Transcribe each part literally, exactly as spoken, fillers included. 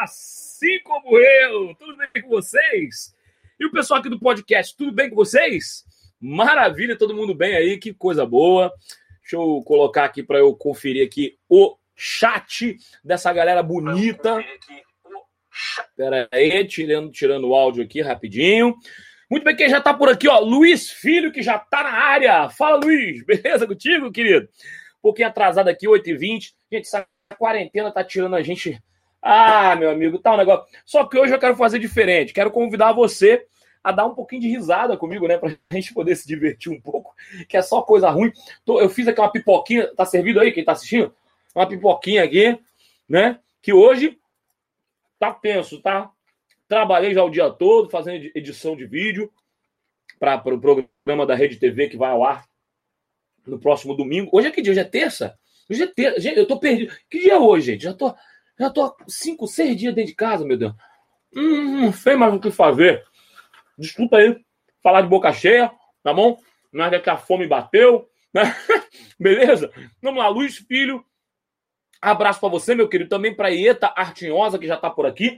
assim como eu. Tudo bem com vocês? E o pessoal aqui do podcast, tudo bem com vocês? Maravilha, todo mundo bem aí, que coisa boa. Deixa eu colocar aqui para eu conferir aqui o chat dessa galera bonita. Espera aí, tirando, tirando o áudio aqui rapidinho. Muito bem, quem já tá por aqui, ó, Luiz Filho, que já tá na área. Fala, Luiz, beleza contigo, querido? Um pouquinho atrasado aqui, oito e vinte. Gente, essa quarentena tá tirando a gente... Ah, meu amigo, tá um negócio... Só que hoje eu quero fazer diferente. Quero convidar você a dar um pouquinho de risada comigo, né? Pra gente poder se divertir um pouco, que é só coisa ruim. Eu fiz aqui uma pipoquinha, tá servido aí, quem tá assistindo? Uma pipoquinha aqui, né? Que hoje tá tenso, tá? Trabalhei já o dia todo fazendo edição de vídeo para o pro programa da Rede T V que vai ao ar no próximo domingo. Hoje é que dia? Hoje é terça? Hoje é terça. Gente, eu tô perdido. Que dia é hoje, gente? Já tô, já tô há cinco, seis dias dentro de casa, meu Deus. Hum, não sei mais o que fazer. Desculpa aí falar de boca cheia, tá bom? Mas é que a fome bateu, né? Beleza? Vamos lá, Luiz Filho. Abraço para você, meu querido. Também para Ieta Artinhosa, que já tá por aqui.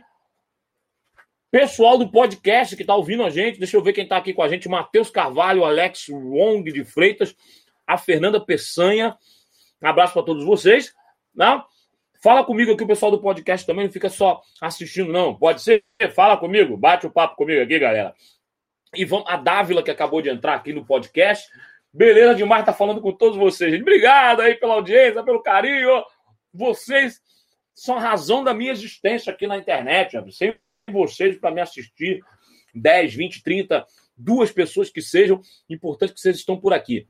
Pessoal do podcast que tá ouvindo a gente. Deixa eu ver quem tá aqui com a gente. Matheus Carvalho, Alex Wong de Freitas, a Fernanda Peçanha. Abraço para todos vocês. Né? Fala comigo aqui, o pessoal do podcast também. Não fica só assistindo, não. Pode ser? Fala comigo. Bate o papo comigo aqui, galera. E vamos, a Dávila, que acabou de entrar aqui no podcast. Beleza demais, tá falando com todos vocês. Gente. Obrigado aí pela audiência, pelo carinho. Vocês são a razão da minha existência aqui na internet. Sempre vocês para me assistir. dez, vinte, trinta, duas pessoas que sejam. Importante que vocês estão por aqui.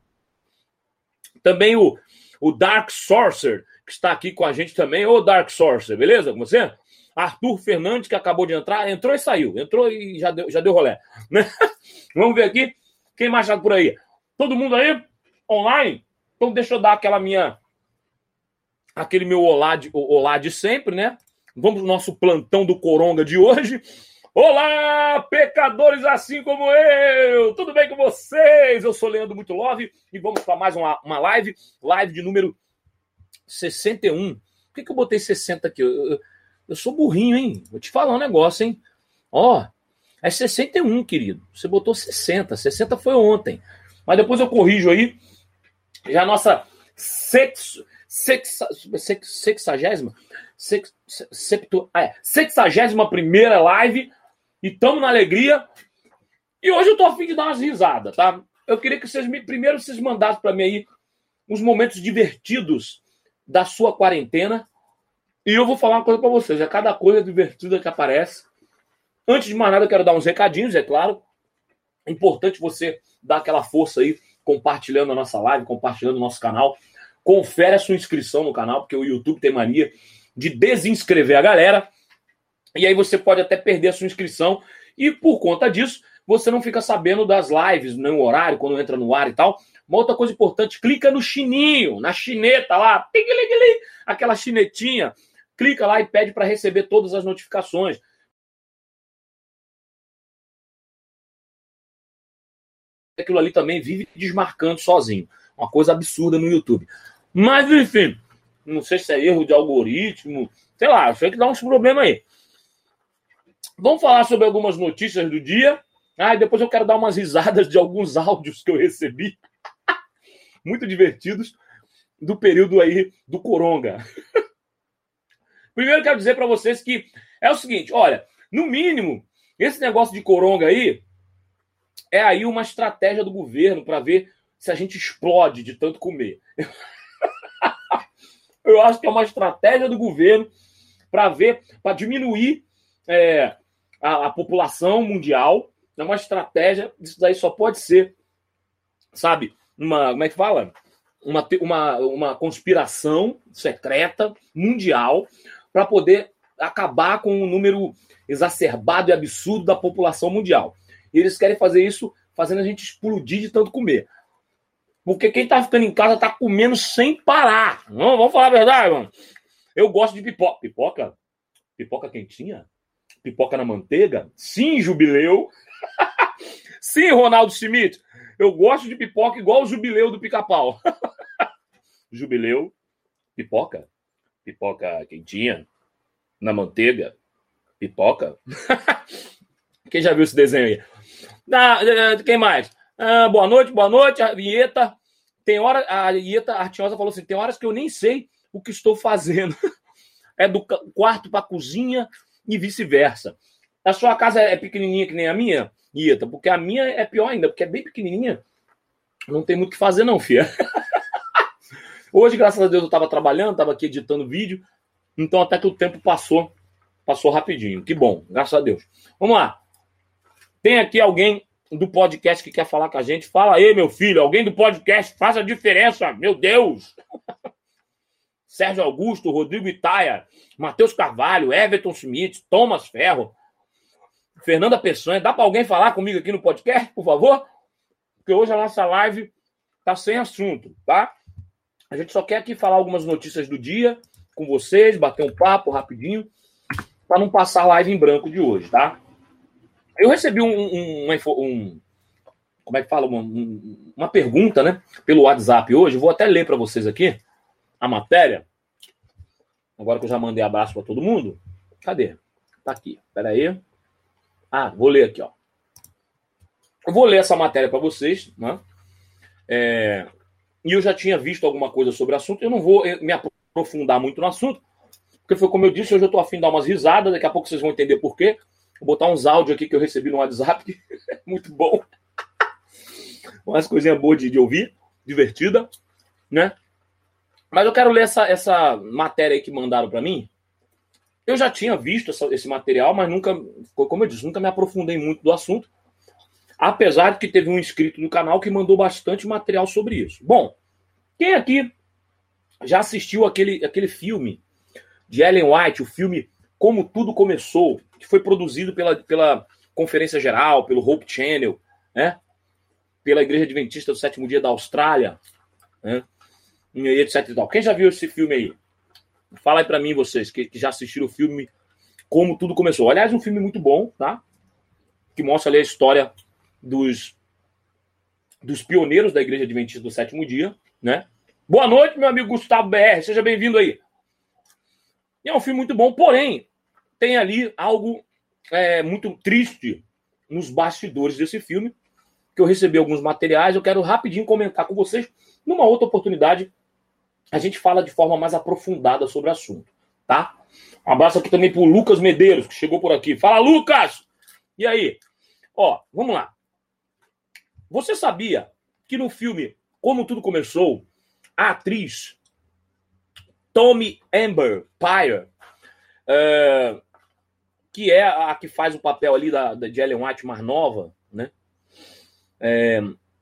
Também o, o Dark Sorcerer, que está aqui com a gente também. Ô, Dark Sorcerer, beleza com você? Arthur Fernandes, que acabou de entrar. Entrou e saiu. Entrou e já deu, já deu rolé. Né? Vamos ver aqui. Quem mais está por aí? Todo mundo aí? Online? Então deixa eu dar aquela minha... Aquele meu olá de, olá de sempre, né? Vamos no nosso plantão do Coronga de hoje. Olá, pecadores assim como eu! Tudo bem com vocês? Eu sou Leandro Muito Love e vamos para mais uma, uma live. Live de número sessenta e um. Por que, que eu botei sessenta aqui? Eu, eu, eu sou burrinho, hein? Vou te falar um negócio, hein? Ó, é sessenta e um, querido. Você botou sessenta. sessenta foi ontem. Mas depois eu corrijo aí. Já a nossa sexo... Sexa, sex, sexagésima, sex, septo, é, sexagésima primeira live e tamo na alegria. E hoje eu tô a fim de dar umas risadas, tá? Eu queria que vocês me, primeiro vocês mandassem para mim aí uns momentos divertidos da sua quarentena. E eu vou falar uma coisa para vocês, é cada coisa divertida que aparece. Antes de mais nada, eu quero dar uns recadinhos, é claro. É importante você dar aquela força aí, compartilhando a nossa live, compartilhando o nosso canal. Confere a sua inscrição no canal, porque o YouTube tem mania de desinscrever a galera. E aí você pode até perder a sua inscrição. E por conta disso, você não fica sabendo das lives, no horário, quando entra no ar e tal. Uma outra coisa importante, clica no chininho, na chineta lá. Aquela chinetinha. Clica lá e pede para receber todas as notificações. Aquilo ali também vive desmarcando sozinho. Uma coisa absurda no YouTube. Mas, enfim, não sei se é erro de algoritmo, sei lá, eu sei que dá uns problemas aí. Vamos falar sobre algumas notícias do dia. Ah, e depois eu quero dar umas risadas de alguns áudios que eu recebi. Muito divertidos do período aí do Coronga. Primeiro eu quero dizer para vocês que é o seguinte, olha, no mínimo, esse negócio de Coronga aí é aí uma estratégia do governo para ver se a gente explode de tanto comer. Eu acho que é uma estratégia do governo para ver, para diminuir é, a, a população mundial. É uma estratégia, isso daí só pode ser, sabe, uma, como é que fala? Uma, uma, uma conspiração secreta mundial para poder acabar com o número exacerbado e absurdo da população mundial. E eles querem fazer isso fazendo a gente explodir de tanto comer. Porque quem tá ficando em casa tá comendo sem parar. Não, vamos falar a verdade, mano. Eu gosto de pipoca. Pipoca? Pipoca quentinha? Pipoca na manteiga? Sim, Jubileu. Sim, Ronaldo Schmidt. Eu gosto de pipoca igual o Jubileu do Pica-Pau. Jubileu, pipoca. Pipoca quentinha, na manteiga. Pipoca? Quem já viu esse desenho aí? Ah, quem mais? Ah, boa noite, boa noite, a vinheta. Tem hora, a vinheta Artiosa falou assim, tem horas que eu nem sei o que estou fazendo. É do quarto para a cozinha e vice-versa. A sua casa é pequenininha que nem a minha, Ieta? Porque a minha é pior ainda, porque é bem pequenininha. Não tem muito o que fazer não, filha. Hoje, graças a Deus, eu estava trabalhando, estava aqui editando vídeo, então até que o tempo passou, passou rapidinho. Que bom, graças a Deus. Vamos lá. Tem aqui alguém do podcast que quer falar com a gente. Fala aí, meu filho, alguém do podcast, faz a diferença, meu Deus. Sérgio Augusto, Rodrigo Itaia, Matheus Carvalho, Everton Schmidt, Thomas Ferro, Fernanda Peçanha. Dá para alguém falar comigo aqui no podcast, por favor? Porque hoje a nossa live tá sem assunto, tá? A gente só quer aqui falar algumas notícias do dia com vocês, bater um papo rapidinho, para não passar a live em branco de hoje, tá? Eu recebi um, um, um, um como é que fala? Uma, um, uma pergunta, né? Pelo WhatsApp hoje. Eu vou até ler para vocês aqui a matéria. Agora que eu já mandei abraço para todo mundo. Cadê? Tá aqui. Pera aí. Ah, vou ler aqui, ó. Eu vou ler essa matéria para vocês, né? É... E eu já tinha visto alguma coisa sobre o assunto. Eu não vou me aprofundar muito no assunto, porque foi como eu disse, hoje eu tô a fim de dar umas risadas. Daqui a pouco vocês vão entender por quê. Vou botar uns áudios aqui que eu recebi no WhatsApp, que é muito bom. Umas coisinhas boas de, de ouvir, divertida, né? Mas eu quero ler essa, essa matéria aí que mandaram para mim. Eu já tinha visto essa, esse material, mas nunca, como eu disse, nunca me aprofundei muito do assunto. Apesar de que teve um inscrito no canal que mandou bastante material sobre isso. Bom, quem aqui já assistiu aquele, aquele filme de Ellen White, o filme Como Tudo Começou, que foi produzido pela, pela Conferência Geral, pelo Hope Channel, né? Pela Igreja Adventista do Sétimo Dia da Austrália, né? E etc e tal. Quem já viu esse filme aí? Fala aí pra mim, vocês, que, que já assistiram o filme Como Tudo Começou. Aliás, um filme muito bom, tá? Que mostra ali a história dos, dos pioneiros da Igreja Adventista do Sétimo Dia, né? Boa noite, meu amigo Gustavo B R. Seja bem-vindo aí. E é um filme muito bom, porém, tem ali algo é, muito triste nos bastidores desse filme, que eu recebi alguns materiais, eu quero rapidinho comentar com vocês. Numa outra oportunidade, a gente fala de forma mais aprofundada sobre o assunto, tá? Um abraço aqui também pro Lucas Medeiros, que chegou por aqui. Fala, Lucas! E aí? Ó, vamos lá. Você sabia que no filme Como Tudo Começou, a atriz Tommy Amber Pyre, é, que é a que faz o papel ali da, da de Ellen White mais nova, né? É,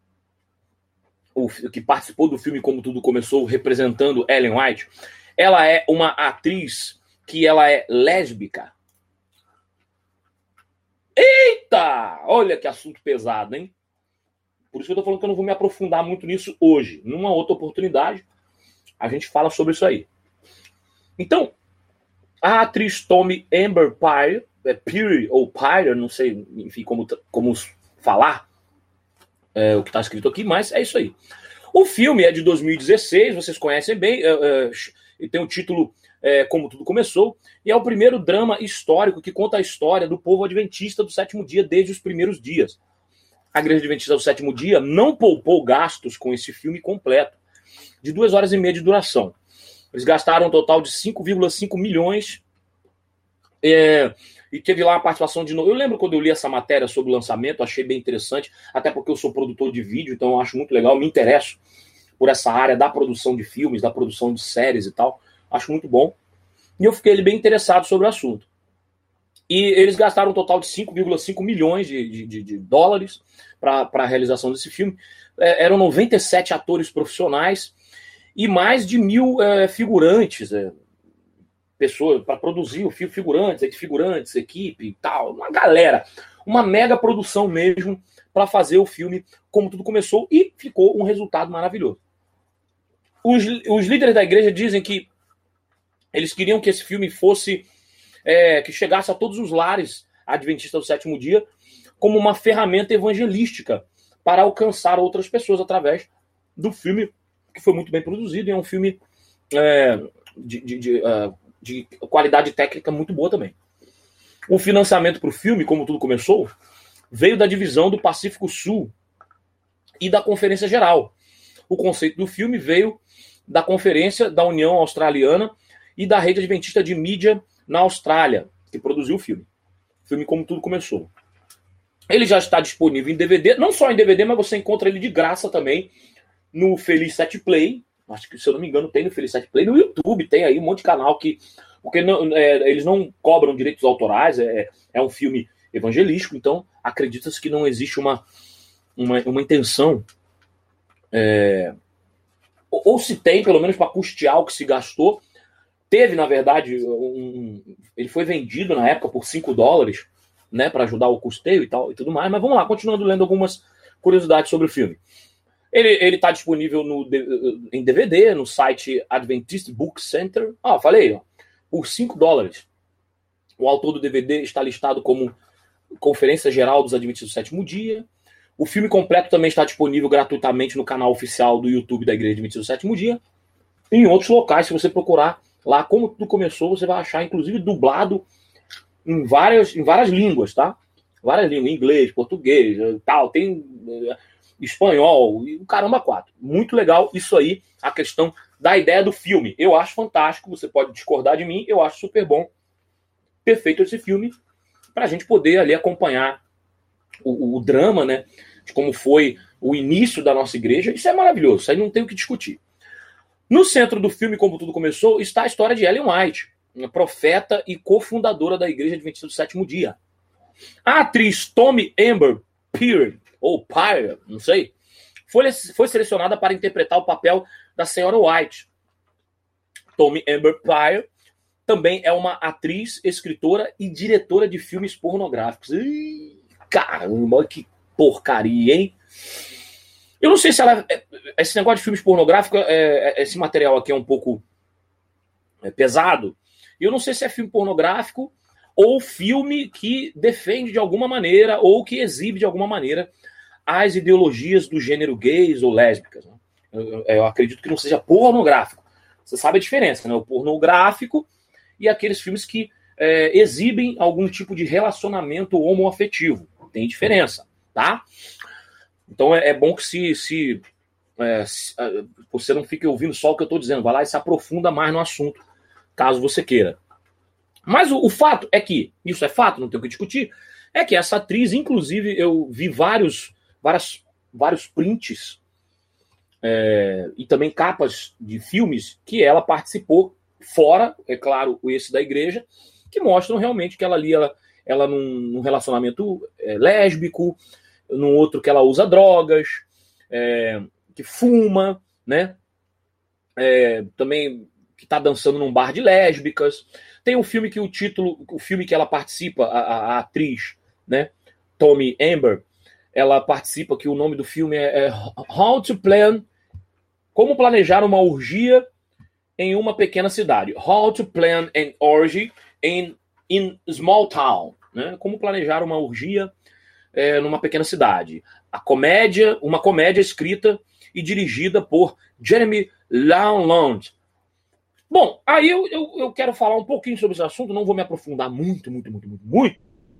o que participou do filme Como Tudo Começou, representando Ellen White, ela é uma atriz que ela é lésbica. Eita! Olha que assunto pesado, hein? Por isso que eu tô falando que eu não vou me aprofundar muito nisso hoje. Numa outra oportunidade, a gente fala sobre isso aí. Então, a atriz Tommy Amber Pyre, é Pyre ou Pyre, não sei, enfim, como, como falar é, o que está escrito aqui, mas é isso aí. O filme é de dois mil e dezesseis, vocês conhecem bem, é, é, e tem o título é, Como Tudo Começou, e é o primeiro drama histórico que conta a história do povo adventista do sétimo dia desde os primeiros dias. A Igreja Adventista do sétimo dia não poupou gastos com esse filme completo, de duas horas e meia de duração. Eles gastaram um total de cinco vírgula cinco milhões é, e teve lá uma participação de... Eu lembro quando eu li essa matéria sobre o lançamento, achei bem interessante, até porque eu sou produtor de vídeo, então eu acho muito legal, me interesso por essa área da produção de filmes, da produção de séries e tal, acho muito bom. E eu fiquei bem interessado sobre o assunto. E eles gastaram um total de cinco vírgula cinco milhões de, de, de dólares para a realização desse filme. É, eram noventa e sete atores profissionais e mais de mil é, figurantes, é, pessoas para produzir o filme, figurantes, figurantes, equipe e tal, uma galera, uma mega produção mesmo para fazer o filme Como Tudo Começou, e ficou um resultado maravilhoso. Os, os líderes da igreja dizem que eles queriam que esse filme fosse, é, que chegasse a todos os lares adventistas do sétimo dia como uma ferramenta evangelística para alcançar outras pessoas através do filme, que foi muito bem produzido e é um filme é, de, de, de, uh, de qualidade técnica muito boa também. O financiamento para o filme, como tudo começou, veio da divisão do Pacífico Sul e da Conferência Geral. O conceito do filme veio da Conferência da União Australiana e da Rede Adventista de Mídia na Austrália, que produziu o filme. O filme Como Tudo Começou. Ele já está disponível em D V D, não só em D V D, mas você encontra ele de graça também no Feliz sete Play. Acho que, se eu não me engano, tem no Feliz sete Play. No YouTube tem aí um monte de canal que... Porque não, é, eles não cobram direitos autorais, é, é um filme evangelístico, então acredita-se que não existe uma, uma, uma intenção... É, ou, ou se tem, pelo menos para custear o que se gastou. Teve, na verdade, um, ele foi vendido na época por cinco dólares, né, para ajudar o custeio e tal e tudo mais. Mas vamos lá, continuando lendo algumas curiosidades sobre o filme. Ele está disponível no, em D V D, no site Adventist Book Center. Ah, falei, ó, por cinco dólares. O autor do D V D está listado como Conferência Geral dos Adventistas do Sétimo Dia. O filme completo também está disponível gratuitamente no canal oficial do YouTube da Igreja Adventista do Sétimo Dia. E em outros locais, se você procurar lá Como Tudo Começou, você vai achar, inclusive, dublado em várias, em várias línguas, tá? Várias línguas, inglês, português, tal, tem uh, espanhol, e o caramba quatro. Muito legal isso aí, a questão da ideia do filme. Eu acho fantástico, você pode discordar de mim, eu acho super bom ter feito esse filme para a gente poder ali acompanhar o, o, o drama, né? De como foi o início da nossa igreja. Isso é maravilhoso, isso aí não tem o que discutir. No centro do filme, Como Tudo Começou, está a história de Ellen White, uma profeta e cofundadora da Igreja Adventista do Sétimo Dia. A atriz Tommy Amber Peer, ou Pyre, não sei, foi, foi selecionada para interpretar o papel da Senhora White. Tommy Amber Pyre também é uma atriz, escritora e diretora de filmes pornográficos. Ih, caramba, que porcaria, hein? Eu não sei se ela... Esse negócio de filmes pornográficos, é, esse material aqui é um pouco é, pesado. Eu não sei se é filme pornográfico ou filme que defende de alguma maneira ou que exibe de alguma maneira as ideologias do gênero gays ou lésbicas. Né? Eu, eu acredito que não seja pornográfico. Você sabe a diferença, né? O pornográfico e aqueles filmes que é, exibem algum tipo de relacionamento homoafetivo. Tem diferença, tá? Então é, é bom que se, se, é, se é, você não fique ouvindo só o que eu estou dizendo. Vai lá e se aprofunda mais no assunto, caso você queira. Mas o, o fato é que, isso é fato, não tem o que discutir, é que essa atriz, inclusive, eu vi vários, várias, vários prints é, e também capas de filmes que ela participou fora, é claro, esse da igreja, que mostram realmente que ela ali, ela, ela num, num relacionamento é, lésbico, num outro que ela usa drogas, é, que fuma, né? É, também que está dançando num bar de lésbicas. Tem um filme que o título, o filme que ela participa, a, a, a atriz, né? Tommy Amber, ela participa, que o nome do filme é, é How to Plan, Como Planejar uma Orgia em uma Pequena Cidade. How to Plan an Orgy in, in Small Town. Né? Como planejar uma orgia é, numa pequena cidade. A comédia, uma comédia escrita e dirigida por Jeremy Laulund. Bom, aí eu, eu, eu quero falar um pouquinho sobre esse assunto, não vou me aprofundar muito, muito, muito, muito, muito.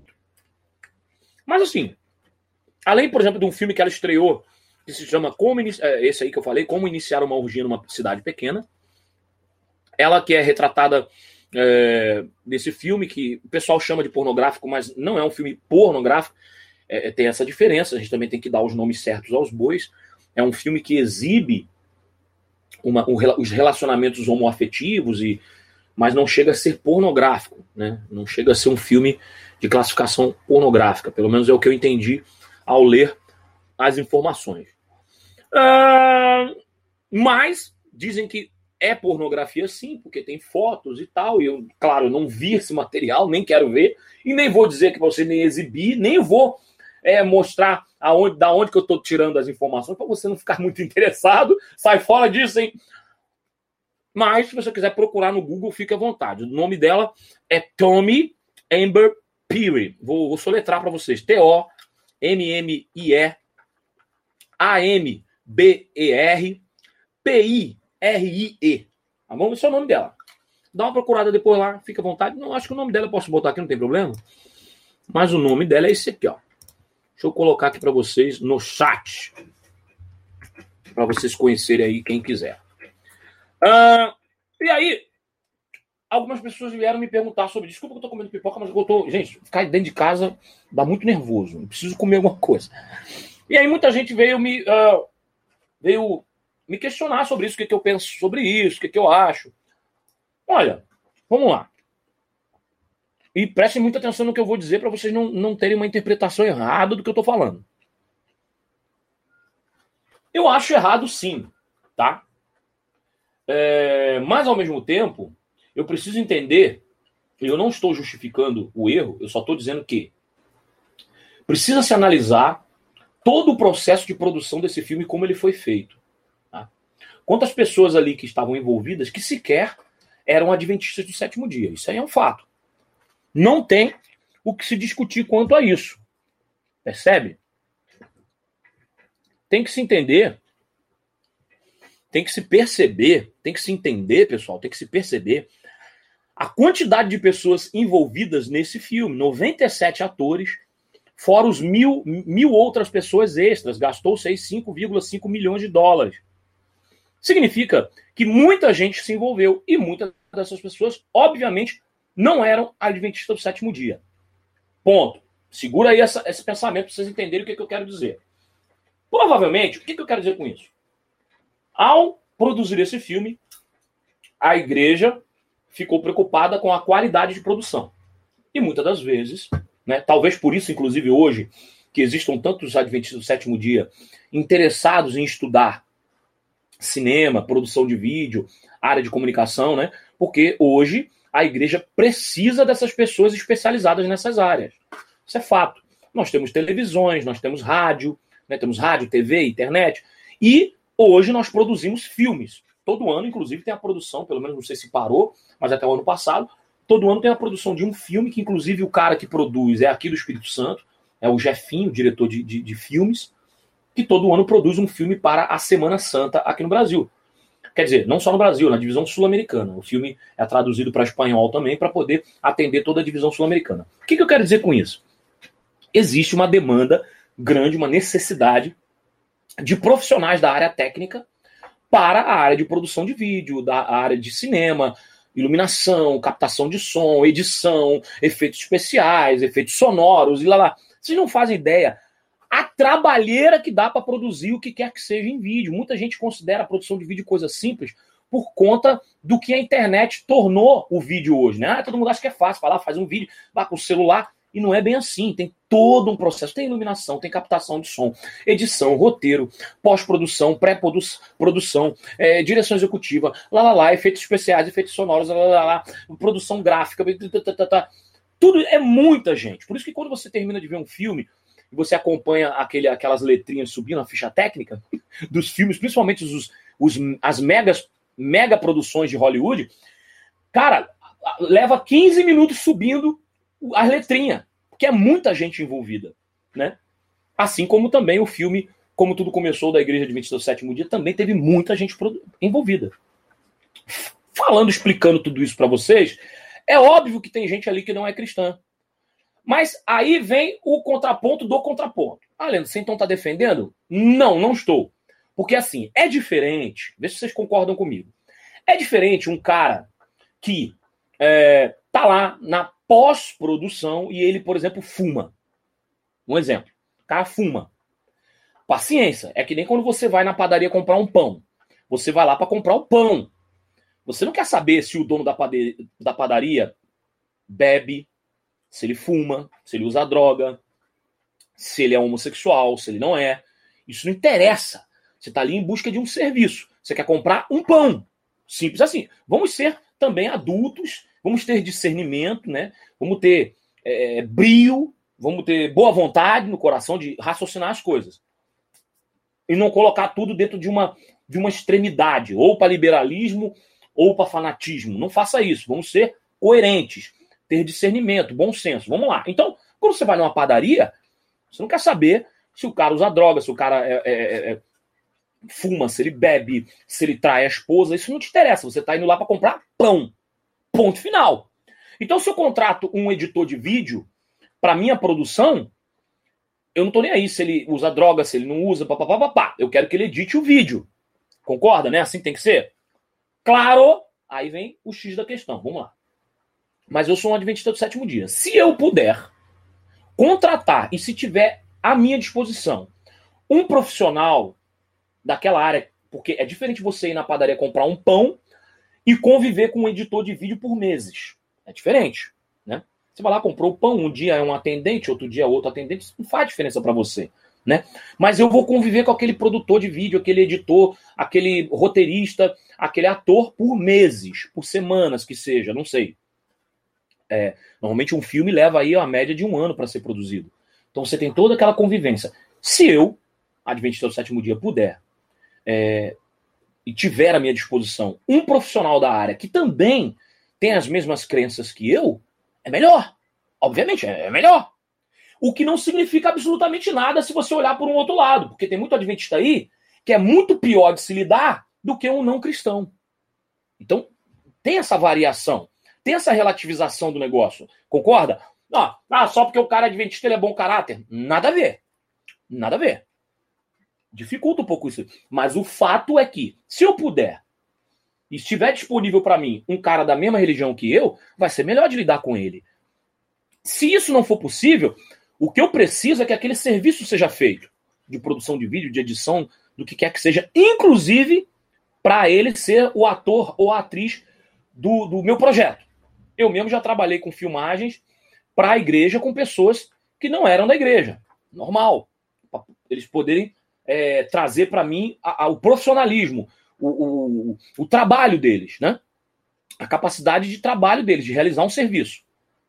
Mas assim, além, por exemplo, de um filme que ela estreou, que se chama, como esse aí que eu falei, Como Iniciar uma Orgia numa Cidade Pequena, ela que é retratada é, nesse filme, que o pessoal chama de pornográfico, mas não é um filme pornográfico, é, tem essa diferença, a gente também tem que dar os nomes certos aos bois. É um filme que exibe uma, um, os relacionamentos homoafetivos, e, mas não chega a ser pornográfico, né? Não chega a ser um filme de classificação pornográfica, pelo menos é o que eu entendi ao ler as informações. Uh, mas dizem que é pornografia sim, porque tem fotos e tal, e eu, claro, não vi esse material, nem quero ver, e nem vou dizer que você nem exibir, nem vou é, mostrar aonde, da onde que eu estou tirando as informações, para você não ficar muito interessado, sai fora disso, hein? Mas, se você quiser procurar no Google, fique à vontade. O nome dela é Tommy Amber Peer. Vou, vou soletrar para vocês. T O M M I E A M B E R P I R I E. Tá bom? Esse é o nome dela. Dá uma procurada depois lá, fica à vontade. Não, acho que o nome dela eu posso botar aqui, não tem problema. Mas o nome dela é esse aqui, ó. Deixa eu colocar aqui para vocês no chat. Para vocês conhecerem aí, quem quiser. Uh, e aí, algumas pessoas vieram me perguntar sobre... Desculpa que eu tô comendo pipoca, mas eu tô... Gente, ficar dentro de casa dá muito nervoso. Eu preciso comer alguma coisa. E aí muita gente veio me... Uh, veio me questionar sobre isso, o que, que eu penso sobre isso, o que, que eu acho. Olha, vamos lá. E prestem muita atenção no que eu vou dizer para vocês não, não terem uma interpretação errada do que eu tô falando. Eu acho errado sim, tá? É, mas, ao mesmo tempo, eu preciso entender, eu não estou justificando o erro, eu só estou dizendo que precisa se analisar todo o processo de produção desse filme e como ele foi feito. Tá? Quantas pessoas ali que estavam envolvidas que sequer eram adventistas do sétimo dia. Isso aí é um fato. Não tem o que se discutir quanto a isso. Percebe? Tem que se entender, tem que se perceber, tem que se entender, pessoal, tem que se perceber a quantidade de pessoas envolvidas nesse filme. noventa e sete atores, fora os mil, mil outras pessoas extras. Gastou-se cinco vírgula cinco milhões de dólares. Significa que muita gente se envolveu e muitas dessas pessoas, obviamente, não eram adventistas do sétimo dia. Ponto. Segura aí essa, esse pensamento para vocês entenderem o que, que eu quero dizer. Provavelmente, o que, que eu quero dizer com isso? Ao produzir esse filme, a igreja ficou preocupada com a qualidade de produção. E muitas das vezes, né, talvez por isso, inclusive hoje, que existam tantos adventistas do sétimo dia interessados em estudar cinema, produção de vídeo, área de comunicação, né? Porque hoje a igreja precisa dessas pessoas especializadas nessas áreas. Isso é fato. Nós temos televisões, nós temos rádio, né? Temos rádio, T V, internet, e hoje nós produzimos filmes. Todo ano, inclusive, tem a produção, pelo menos não sei se parou, mas até o ano passado, todo ano tem a produção de um filme, que inclusive o cara que produz é aqui do Espírito Santo, é o Jefinho, o diretor de, de, de filmes, que todo ano produz um filme para a Semana Santa aqui no Brasil. Quer dizer, não só no Brasil, na divisão sul-americana. O filme é traduzido para espanhol também, para poder atender toda a divisão sul-americana. O que, que eu quero dizer com isso? Existe uma demanda grande, uma necessidade de profissionais da área técnica para a área de produção de vídeo, da área de cinema, iluminação, captação de som, edição, efeitos especiais, efeitos sonoros, e lá lá. Vocês não fazem ideia a trabalheira que dá para produzir o que quer que seja em vídeo. Muita gente considera a produção de vídeo coisa simples por conta do que a internet tornou o vídeo hoje, né? Ah, todo mundo acha que é fácil falar, faz um vídeo, vá com o celular, e não é bem assim. Tem todo um processo, tem iluminação, tem captação de som, edição, roteiro, pós-produção, pré-produção, é, direção executiva, lá, lá, lá, efeitos especiais, efeitos sonoros, lá, lá, lá, produção gráfica, tá, tá, tá. Tudo é muita gente. Por isso que quando você termina de ver um filme, e você acompanha aquele, aquelas letrinhas subindo, a ficha técnica dos filmes, principalmente os, os, as megas, mega produções de Hollywood, cara, leva quinze minutos subindo as letrinhas, porque é muita gente envolvida, né? Assim como também o filme Como Tudo Começou, da Igreja Adventista do Sétimo Dia, também teve muita gente envolvida. Falando, explicando tudo isso para vocês, é óbvio que tem gente ali que não é cristã. Mas aí vem o contraponto do contraponto. Ah, Leandro, você então está defendendo? Não, não estou. Porque assim, é diferente, vê se vocês concordam comigo. É diferente um cara que é, tá lá na pós-produção e ele, por exemplo, fuma. Um exemplo. O cara fuma. Paciência. É que nem quando você vai na padaria comprar um pão. Você vai lá para comprar o pão. Você não quer saber se o dono da padaria, da padaria bebe, se ele fuma, se ele usa droga, se ele é homossexual, se ele não é. Isso não interessa. Você está ali em busca de um serviço. Você quer comprar um pão. Simples assim. Vamos ser também adultos, vamos ter discernimento, né? Vamos ter é, brio, vamos ter boa vontade no coração de raciocinar as coisas. E não colocar tudo dentro de uma, de uma extremidade, ou para liberalismo, ou para fanatismo. Não faça isso. Vamos ser coerentes. Ter discernimento, bom senso. Vamos lá. Então, quando você vai numa padaria, você não quer saber se o cara usa droga, se o cara é, é, é, fuma, se ele bebe, se ele trai a esposa. Isso não te interessa. Você está indo lá para comprar pão. Ponto final. Então, se eu contrato um editor de vídeo para minha produção, eu não tô nem aí se ele usa droga, se ele não usa, papapá, papá. Eu quero que ele edite o vídeo. Concorda, né? Assim tem que ser? Claro! Aí vem o X da questão. Vamos lá. Mas eu sou um adventista do sétimo dia. Se eu puder contratar, e se tiver à minha disposição, um profissional daquela área, porque é diferente você ir na padaria comprar um pão e conviver com um editor de vídeo por meses. É diferente, né? Você vai lá, comprou o pão, um dia é um atendente, outro dia é outro atendente, isso não faz diferença para você, né? Mas eu vou conviver com aquele produtor de vídeo, aquele editor, aquele roteirista, aquele ator por meses, por semanas que seja, não sei. É, normalmente um filme leva aí a média de um ano para ser produzido. Então você tem toda aquela convivência. Se eu, adventista do sétimo dia, puder é, e tiver à minha disposição um profissional da área que também tem as mesmas crenças que eu, é melhor. Obviamente, é melhor. O que não significa absolutamente nada se você olhar por um outro lado, porque tem muito adventista aí que é muito pior de se lidar do que um não cristão. Então, tem essa variação, tem essa relativização do negócio. Concorda? Ah, ah, só porque o cara é adventista ele é bom caráter. Nada a ver. Nada a ver. Dificulta um pouco isso. Mas o fato é que, se eu puder, e estiver disponível para mim um cara da mesma religião que eu, vai ser melhor de lidar com ele. Se isso não for possível, o que eu preciso é que aquele serviço seja feito, de produção de vídeo, de edição, do que quer que seja, inclusive para ele ser o ator ou a atriz do, do meu projeto. Eu mesmo já trabalhei com filmagens para a igreja com pessoas que não eram da igreja. Normal. Para eles poderem é, trazer para mim a, a, o profissionalismo, o, o, o trabalho deles, né? A capacidade de trabalho deles, de realizar um serviço.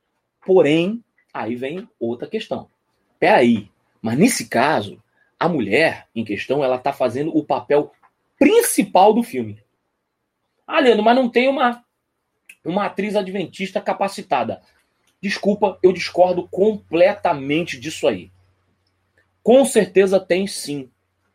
Porém, aí vem outra questão. Peraí, mas nesse caso, a mulher em questão, ela está fazendo o papel principal do filme. Ah, Leandro, mas não tem uma, uma atriz adventista capacitada. Desculpa, eu discordo completamente disso aí. Com certeza tem sim.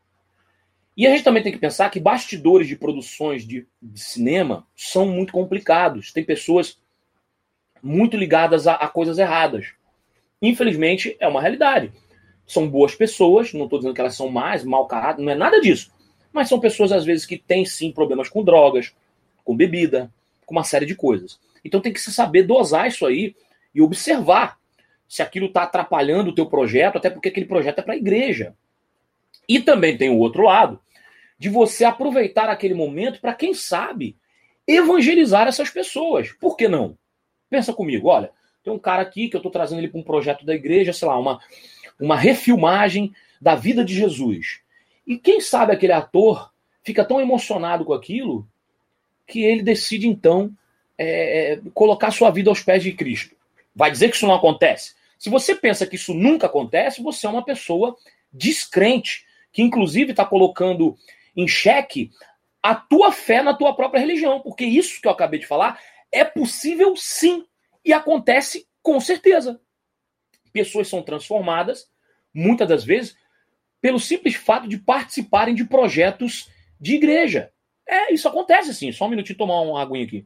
E a gente também tem que pensar que bastidores de produções de, de cinema são muito complicados. Tem pessoas muito ligadas a, a coisas erradas. Infelizmente, é uma realidade. São boas pessoas, não estou dizendo que elas são mais, mau caráter, não é nada disso. Mas são pessoas, às vezes, que têm, sim, problemas com drogas, com bebida, com uma série de coisas. Então tem que se saber dosar isso aí e observar se aquilo está atrapalhando o teu projeto, até porque aquele projeto é para a igreja. E também tem o outro lado, de você aproveitar aquele momento para, quem sabe, evangelizar essas pessoas. Por que não? Pensa comigo, olha, tem um cara aqui que eu estou trazendo ele para um projeto da igreja, sei lá, uma, uma refilmagem da vida de Jesus. E quem sabe aquele ator fica tão emocionado com aquilo que ele decide, então, é, colocar sua vida aos pés de Cristo. Vai dizer que isso não acontece? Se você pensa que isso nunca acontece, você é uma pessoa descrente, que inclusive está colocando em xeque a tua fé na tua própria religião. Porque isso que eu acabei de falar é possível sim, e acontece com certeza. Pessoas são transformadas, muitas das vezes, pelo simples fato de participarem de projetos de igreja. É, isso acontece sim. Só um minutinho, tomar uma aguinha aqui.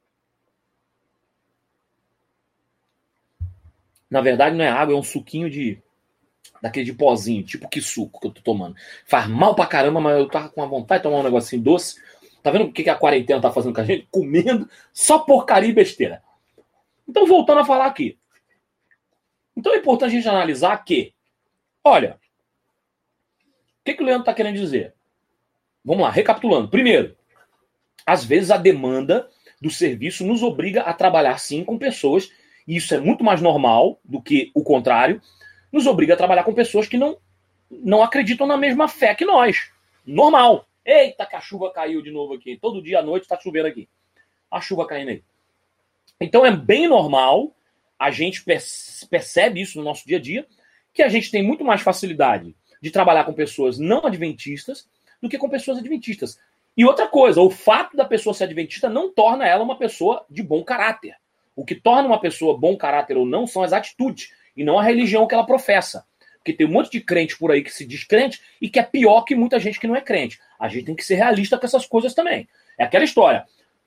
Na verdade, não é água, é um suquinho de daquele de pozinho, tipo que suco que eu tô tomando. Faz mal pra caramba, mas eu tava com a vontade de tomar um negocinho doce. Tá vendo o que a quarentena tá fazendo com a gente? Comendo só porcaria e besteira. Então, voltando a falar aqui. Então, é importante a gente analisar que, olha, o que, que o Leandro tá querendo dizer? Vamos lá, recapitulando. Primeiro, às vezes a demanda do serviço nos obriga a trabalhar, sim, com pessoas, e isso é muito mais normal do que o contrário, nos obriga a trabalhar com pessoas que não, não acreditam na mesma fé que nós. Normal. Eita, que a chuva caiu de novo aqui. Todo dia à noite está chovendo aqui. A chuva caindo aí. Então é bem normal, a gente percebe isso no nosso dia a dia, que a gente tem muito mais facilidade de trabalhar com pessoas não adventistas do que com pessoas adventistas. E outra coisa, o fato da pessoa ser adventista não torna ela uma pessoa de bom caráter. O que torna uma pessoa bom caráter ou não são as atitudes, e não a religião que ela professa. Porque tem um monte de crente por aí que se diz crente e que é pior que muita gente que não é crente. A gente tem que ser realista com essas coisas também. É aquela história.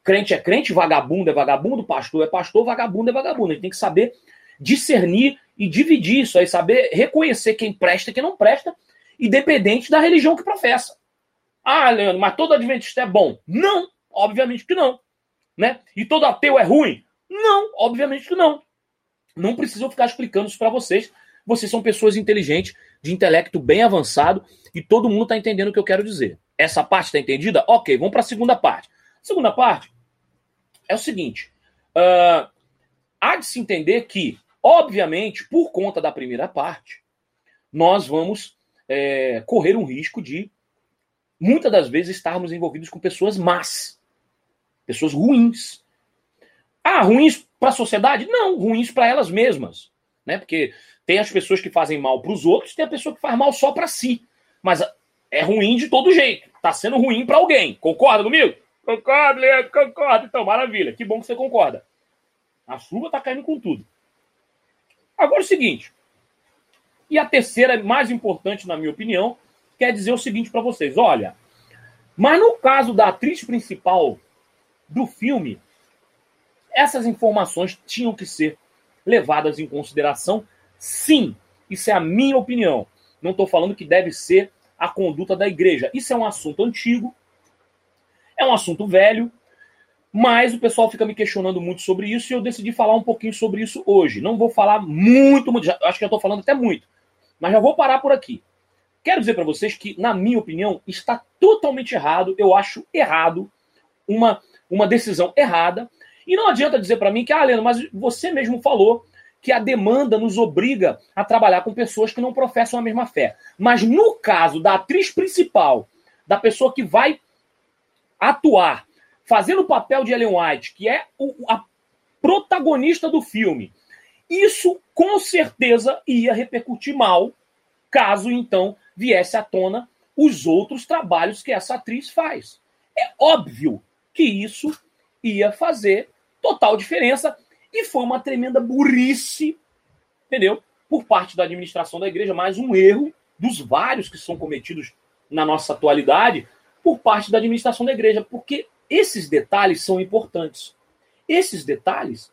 crente é crente, vagabundo é vagabundo, pastor é pastor, vagabundo é vagabundo. A gente tem que saber discernir e dividir isso aí, saber reconhecer quem presta e quem não presta, independente da religião que professa. Ah, Leandro, mas todo adventista é bom. Não, obviamente que não. Né? E todo ateu é ruim? Não, obviamente que não. Não preciso ficar explicando isso para vocês. Vocês são pessoas inteligentes, de intelecto bem avançado, e todo mundo está entendendo o que eu quero dizer. Essa parte está entendida? Ok, vamos para a segunda parte. A segunda parte é o seguinte. Uh, há de se entender que, obviamente, por conta da primeira parte, nós vamos é, correr um risco de, muitas das vezes, estarmos envolvidos com pessoas más. Pessoas ruins. Ah, ruins para a sociedade? Não, ruins para elas mesmas. Né? Porque tem as pessoas que fazem mal para os outros, tem a pessoa que faz mal só para si. Mas é ruim de todo jeito. Está sendo ruim para alguém. Concorda comigo? Concordo, Leandro, concordo. Então, maravilha. Que bom que você concorda. A chuva está caindo com tudo. Agora é o seguinte. E a terceira, mais importante, na minha opinião, quer dizer o seguinte para vocês. Olha, mas no caso da atriz principal do filme, essas informações tinham que ser levadas em consideração, sim. Isso é a minha opinião. Não estou falando que deve ser a conduta da igreja. Isso é um assunto antigo, é um assunto velho, mas o pessoal fica me questionando muito sobre isso e eu decidi falar um pouquinho sobre isso hoje. Não vou falar muito, muito já, acho que já estou falando até muito, mas já vou parar por aqui. Quero dizer para vocês que, na minha opinião, está totalmente errado, eu acho errado, uma, uma decisão errada. E não adianta dizer para mim que, ah, Leandro, mas você mesmo falou que a demanda nos obriga a trabalhar com pessoas que não professam a mesma fé. Mas no caso da atriz principal, da pessoa que vai atuar, fazendo o papel de Ellen White, que é o, a protagonista do filme, isso com certeza ia repercutir mal, caso então viesse à tona os outros trabalhos que essa atriz faz. É óbvio que isso ia fazer total diferença e foi uma tremenda burrice, entendeu? Por parte da administração da igreja, mais um erro dos vários que são cometidos na nossa atualidade por parte da administração da igreja, porque esses detalhes são importantes. Esses detalhes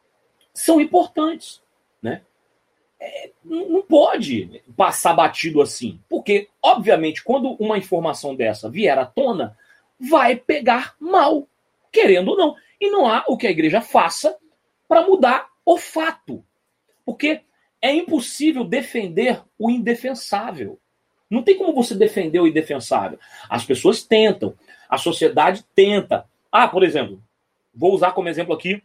são importantes, né? É, não pode passar batido assim, porque, obviamente, quando uma informação dessa vier à tona, vai pegar mal, querendo ou não. E não há o que a igreja faça para mudar o fato. Porque é impossível defender o indefensável. Não tem como você defender o indefensável. As pessoas tentam, a sociedade tenta. Ah, por exemplo, vou usar como exemplo aqui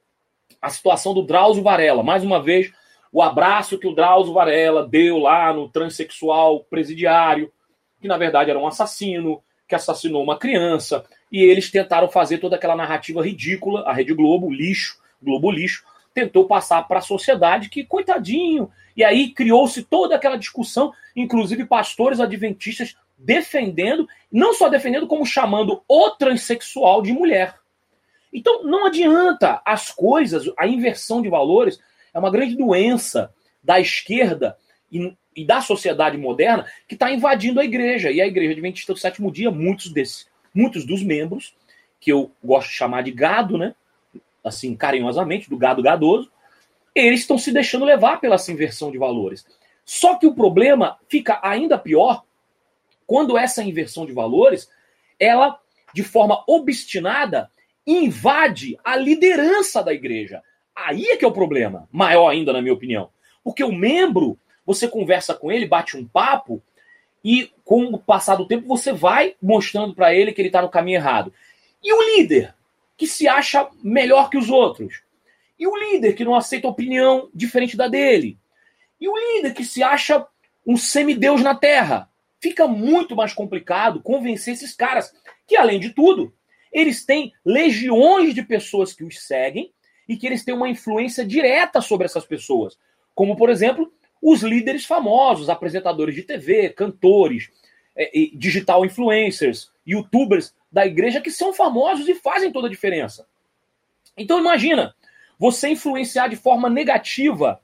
a situação do Drauzio Varela. Mais uma vez, o abraço que o Drauzio Varela deu lá no transexual presidiário, que na verdade era um assassino, que assassinou uma criança, e eles tentaram fazer toda aquela narrativa ridícula, a Rede Globo, lixo, Globo lixo, tentou passar para a sociedade que, coitadinho, e aí criou-se toda aquela discussão, inclusive pastores adventistas defendendo, não só defendendo, como chamando o transexual de mulher. Então, não adianta as coisas, a inversão de valores é uma grande doença da esquerda e, e da sociedade moderna que está invadindo a igreja. E a igreja adventista do sétimo dia, muitos desses, muitos dos membros, que eu gosto de chamar de gado, né? Assim, carinhosamente, do gado gadoso, eles estão se deixando levar pela essa inversão de valores. Só que o problema fica ainda pior quando essa inversão de valores, ela, de forma obstinada, invade a liderança da igreja. Aí é que é o problema, maior ainda, na minha opinião. Porque o membro, você conversa com ele, bate um papo, e com o passar do tempo você vai mostrando para ele que ele está no caminho errado. E o líder, que se acha melhor que os outros? E o líder que não aceita opinião diferente da dele? E o líder que se acha um semideus na terra? Fica muito mais complicado convencer esses caras, que além de tudo, eles têm legiões de pessoas que os seguem e que eles têm uma influência direta sobre essas pessoas. Como, por exemplo, os líderes famosos, apresentadores de T V, cantores, é, digital influencers, youtubers da igreja que são famosos e fazem toda a diferença. Então imagina, você influenciar de forma negativa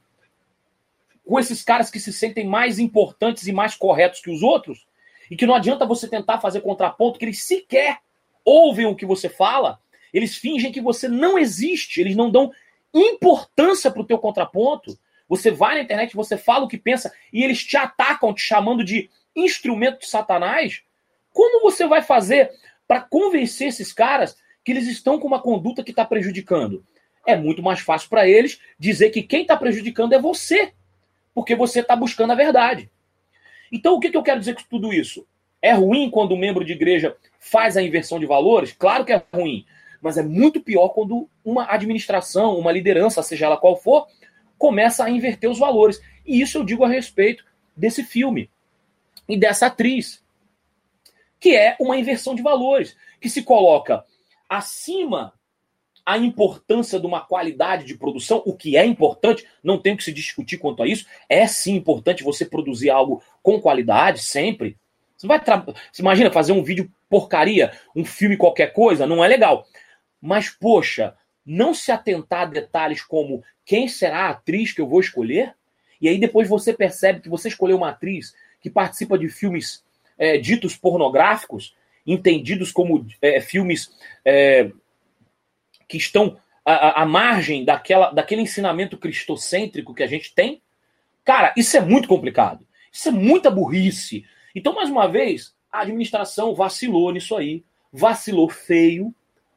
com esses caras que se sentem mais importantes e mais corretos que os outros, e que não adianta você tentar fazer contraponto, que eles sequer ouvem o que você fala, Eles fingem que você não existe, eles não dão importância para o teu contraponto. Você vai na internet, você fala o que pensa e eles te atacam, te chamando de instrumento de Satanás. Como você vai fazer para convencer esses caras que eles estão com uma conduta que está prejudicando? É muito mais fácil para eles dizer que quem está prejudicando é você, porque você está buscando a verdade. Então, o que, que eu quero dizer com tudo isso? É ruim quando um membro de igreja faz a inversão de valores? Claro que é ruim, mas é muito pior quando uma administração, uma liderança, seja ela qual for, começa a inverter os valores. E isso eu digo a respeito desse filme e dessa atriz, que é uma inversão de valores, que se coloca acima a importância de uma qualidade de produção, o que é importante, não tem que se discutir quanto a isso, é sim importante você produzir algo com qualidade, sempre. Você vai tra... Você imagina fazer um vídeo porcaria, um filme qualquer coisa, não é legal. Mas, poxa, não se atentar a detalhes como quem será a atriz que eu vou escolher? E aí depois você percebe que você escolheu uma atriz que participa de filmes é, ditos pornográficos, entendidos como é, filmes... É, que estão à, à margem daquela, daquele ensinamento cristocêntrico que a gente tem. Cara, isso é muito complicado. Isso é muita burrice. Então, mais uma vez, a administração vacilou nisso aí. Vacilou feio.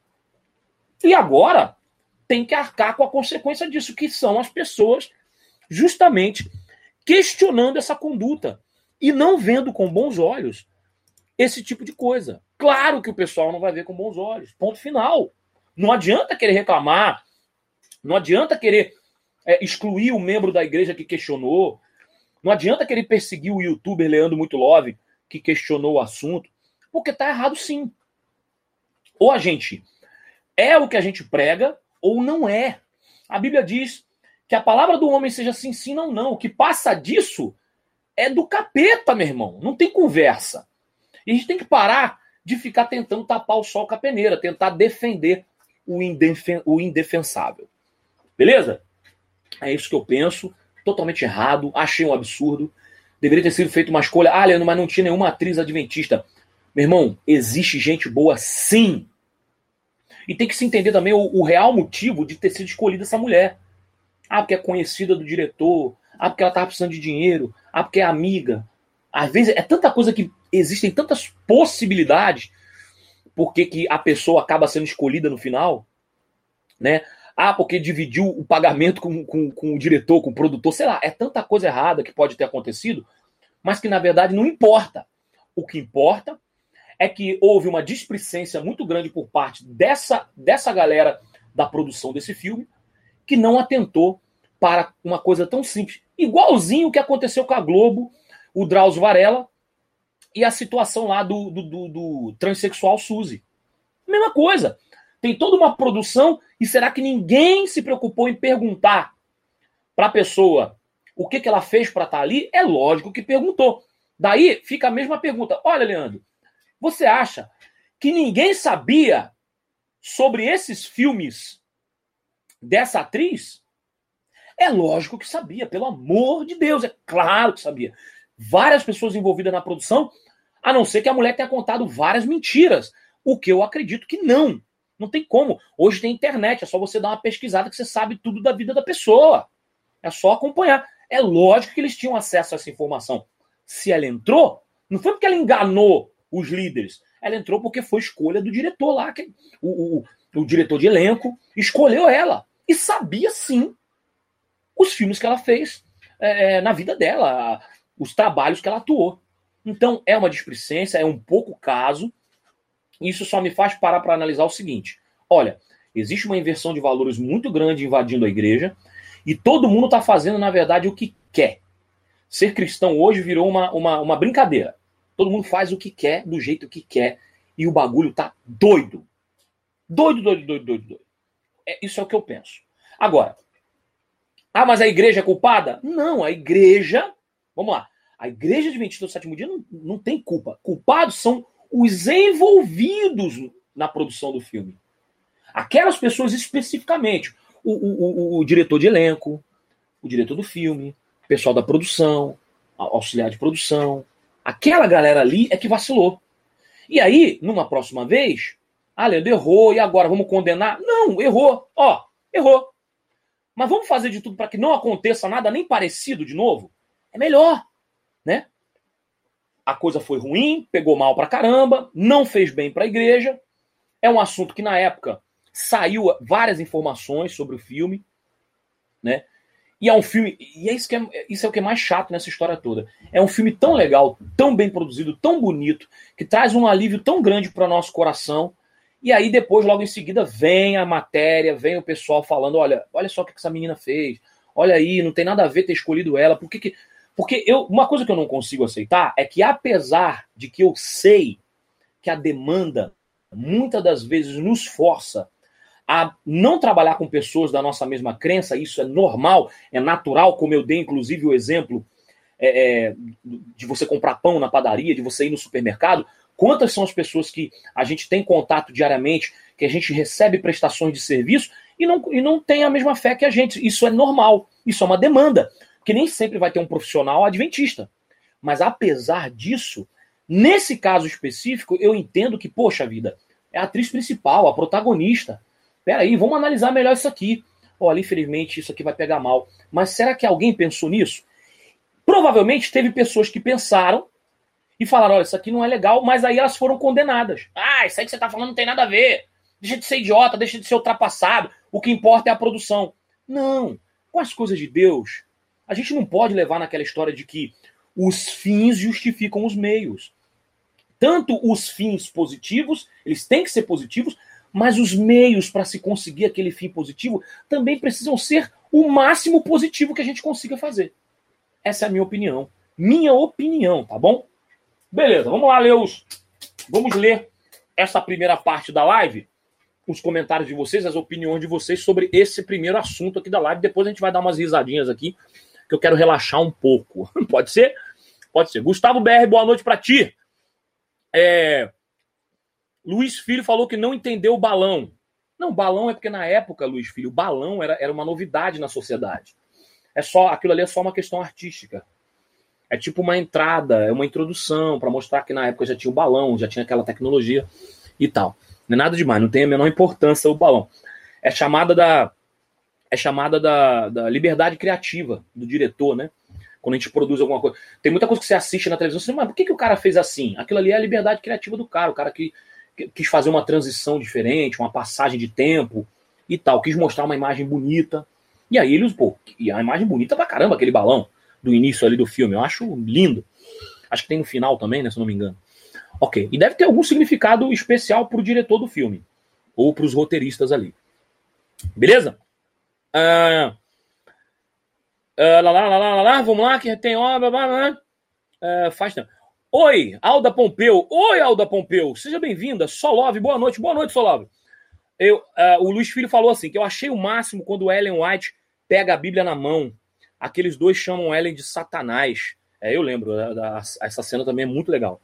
E agora tem que arcar com a consequência disso, que são as pessoas justamente questionando essa conduta e não vendo com bons olhos esse tipo de coisa. Claro que o pessoal não vai ver com bons olhos. Ponto final. Não adianta querer reclamar, não adianta querer é, excluir o membro da igreja que questionou, não adianta querer perseguir o youtuber Leandro Muito Love que questionou o assunto, porque tá errado sim. Ou a gente é o que a gente prega, ou não é. A Bíblia diz que a palavra do homem seja sim, sim, não, não. O que passa disso é do capeta, meu irmão. Não tem conversa. E a gente tem que parar de ficar tentando tapar o sol com a peneira, tentar defender O, indefen- o indefensável. Beleza? É isso que eu penso. Totalmente errado. Achei um absurdo. Deveria ter sido feita uma escolha. Ah, Leandro, mas não tinha nenhuma atriz adventista. Meu irmão, existe gente boa sim. E tem que se entender também o, o real motivo de ter sido escolhida essa mulher. Ah, porque é conhecida do diretor. Ah, porque ela estava precisando de dinheiro. Ah, porque é amiga. Às vezes é tanta coisa que existem tantas possibilidades. Por que que a pessoa acaba sendo escolhida no final, né? Ah, porque dividiu o pagamento com, com, com o diretor, com o produtor, sei lá, é tanta coisa errada que pode ter acontecido, mas que na verdade não importa. O que importa é que houve uma displicência muito grande por parte dessa, dessa galera da produção desse filme, que não atentou para uma coisa tão simples. Igualzinho o que aconteceu com a Globo, o Drauzio Varela, e a situação lá do, do, do, do transexual Suzy. Mesma coisa. Tem toda uma produção e será que ninguém se preocupou em perguntar para a pessoa o que, que ela fez para estar ali? É lógico que perguntou. Daí fica a mesma pergunta. Olha, Leandro, você acha que ninguém sabia sobre esses filmes dessa atriz? É lógico que sabia, pelo amor de Deus. É claro que sabia. Várias pessoas envolvidas na produção, a não ser que a mulher tenha contado várias mentiras. O que eu acredito que não. Não tem como. Hoje tem internet, é só você dar uma pesquisada que você sabe tudo da vida da pessoa. É só acompanhar. É lógico que eles tinham acesso a essa informação. Se ela entrou, não foi porque ela enganou os líderes. Ela entrou porque foi escolha do diretor lá. Que, o, o, o diretor de elenco escolheu ela. E sabia, sim, os filmes que ela fez é, na vida dela, os trabalhos que ela atuou. Então, é uma displicência, é um pouco caso. Isso só me faz parar para analisar o seguinte. Olha, existe uma inversão de valores muito grande invadindo a igreja e todo mundo está fazendo, na verdade, o que quer. Ser cristão hoje virou uma, uma, uma brincadeira. Todo mundo faz o que quer, do jeito que quer, e o bagulho tá doido. Doido, doido, doido, doido, doido. É, isso é o que eu penso. Agora, ah, mas a igreja é culpada? Não, a igreja... Vamos lá. A igreja adventista do sétimo dia não, não tem culpa. Culpados são os envolvidos na produção do filme. Aquelas pessoas especificamente. O, o, o, o diretor de elenco, o diretor do filme, o pessoal da produção, auxiliar de produção. Aquela galera ali é que vacilou. E aí, numa próxima vez, Ah, Leandro, errou, e agora? Vamos condenar? Não, errou. Ó, errou. Mas vamos fazer de tudo para que não aconteça nada nem parecido de novo? É melhor, né? A coisa foi ruim, pegou mal pra caramba, não fez bem pra igreja. É um assunto que na época saiu várias informações sobre o filme, né? E é um filme, e é isso, que é, isso é o que é mais chato nessa história toda. É um filme tão legal, tão bem produzido, tão bonito, que traz um alívio tão grande para nosso coração. E aí depois, logo em seguida, vem a matéria, vem o pessoal falando, olha, olha só o que essa menina fez, olha aí, não tem nada a ver ter escolhido ela, por que que... Porque eu, uma coisa que eu não consigo aceitar é que, apesar de que eu sei que a demanda muitas das vezes nos força a não trabalhar com pessoas da nossa mesma crença, isso é normal, é natural, como eu dei inclusive o exemplo é, é, de você comprar pão na padaria, de você ir no supermercado. Quantas são as pessoas que a gente tem contato diariamente, que a gente recebe prestações de serviço e não, e não tem a mesma fé que a gente? Isso é normal, isso é uma demanda, porque nem sempre vai ter um profissional adventista. Mas apesar disso, nesse caso específico, eu entendo que, poxa vida, é a atriz principal, a protagonista. Peraí, vamos analisar melhor isso aqui. Olha, infelizmente isso aqui vai pegar mal. Mas será que alguém pensou nisso? Provavelmente teve pessoas que pensaram e falaram, olha, isso aqui não é legal, mas aí elas foram condenadas. Ah, isso aí que você tá falando não tem nada a ver. Deixa de ser idiota, deixa de ser ultrapassado. O que importa é a produção. Não. Com as coisas de Deus, a gente não pode levar naquela história de que os fins justificam os meios. Tanto os fins positivos, eles têm que ser positivos, mas os meios para se conseguir aquele fim positivo também precisam ser o máximo positivo que a gente consiga fazer. Essa é a minha opinião. Minha opinião, tá bom? Beleza, vamos lá ler os... Vamos ler essa primeira parte da live, os comentários de vocês, as opiniões de vocês sobre esse primeiro assunto aqui da live. Depois a gente vai dar umas risadinhas aqui, que eu quero relaxar um pouco. Pode ser? Pode ser. Gustavo B R, boa noite para ti. É... Luiz Filho falou que não entendeu o balão. Não, balão é porque na época, Luiz Filho, o balão era, era uma novidade na sociedade. É só, aquilo ali é só uma questão artística. É tipo uma entrada, é uma introdução para mostrar que na época já tinha o balão, já tinha aquela tecnologia e tal. Não é nada demais, não tem a menor importância o balão. É chamada da, é chamada da, da liberdade criativa do diretor, né? Quando a gente produz alguma coisa. Tem muita coisa que você assiste na televisão, você diz, mas por que, que o cara fez assim? Aquilo ali é a liberdade criativa do cara, o cara que quis fazer uma transição diferente, uma passagem de tempo e tal, quis mostrar uma imagem bonita. E aí eles, pô, e a imagem bonita pra caramba, aquele balão do início ali do filme, eu acho lindo. Acho que tem no final também, né, se eu não me engano. Ok, e deve ter algum significado especial pro diretor do filme, ou pros roteiristas ali. Beleza? Ah, ah, lá, lá, lá, lá, lá, vamos lá, que tem obra, blá, blá, blá. Ah, faz tempo. Oi, Alda Pompeu. Oi, Alda Pompeu. Seja bem-vinda. Solove, boa noite. Boa noite, Solove. Eu, uh, o Luiz Filho falou assim, que eu achei o máximo quando o Ellen White pega a Bíblia na mão. Aqueles dois chamam Ellen de Satanás. É, eu lembro. Da, da, essa cena também é muito legal.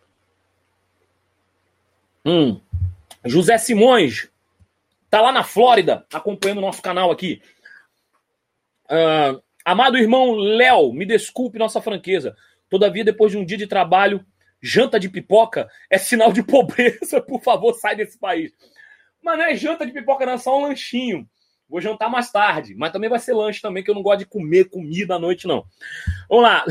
Hum. José Simões. Tá lá na Flórida, acompanhando o nosso canal aqui. Uh, amado irmão Léo, me desculpe nossa franqueza. Todavia, depois de um dia de trabalho, janta de pipoca é sinal de pobreza. Por favor, sai desse país. Mas não é janta de pipoca, não, é só um lanchinho. Vou jantar mais tarde, mas também vai ser lanche também, que eu não gosto de comer comida à noite, não. Vamos lá.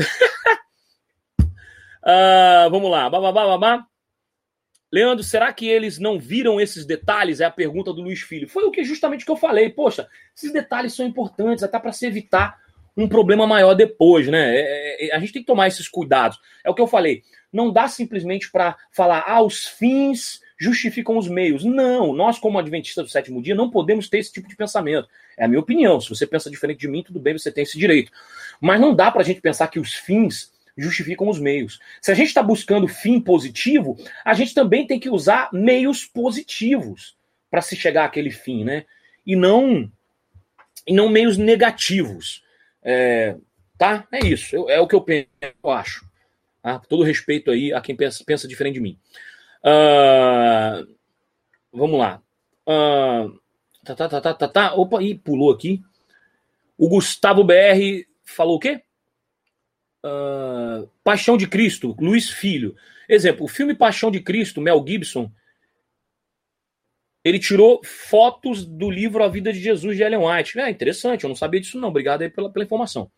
uh, vamos lá. Bababá, babá. Leandro, será que eles não viram esses detalhes? É a pergunta do Luiz Filho. Foi o que justamente que eu falei. Poxa, esses detalhes são importantes até para se evitar um problema maior depois, né? É, é, a gente tem que tomar esses cuidados. É o que eu falei. Não dá simplesmente para falar, ah, os fins justificam os meios. Não, nós como adventistas do sétimo dia não podemos ter esse tipo de pensamento. É a minha opinião. Se você pensa diferente de mim, tudo bem, você tem esse direito. Mas não dá para a gente pensar que os fins justificam os meios. Se a gente está buscando fim positivo, a gente também tem que usar meios positivos para se chegar àquele fim, né? E não, e não meios negativos. É, tá? É isso. Eu, é o que eu penso, eu acho. Tá? Todo respeito aí a quem pensa, pensa diferente de mim. Uh, vamos lá. Uh, tá, tá, tá, tá, tá, tá. Opa, ih, pulou aqui. O Gustavo B R falou o quê? Uh, Paixão de Cristo, Luiz Filho. Exemplo, o filme Paixão de Cristo, Mel Gibson, Ele tirou fotos do livro A Vida de Jesus, de Ellen White. É interessante, eu não sabia disso não. Obrigado aí pela, pela informação.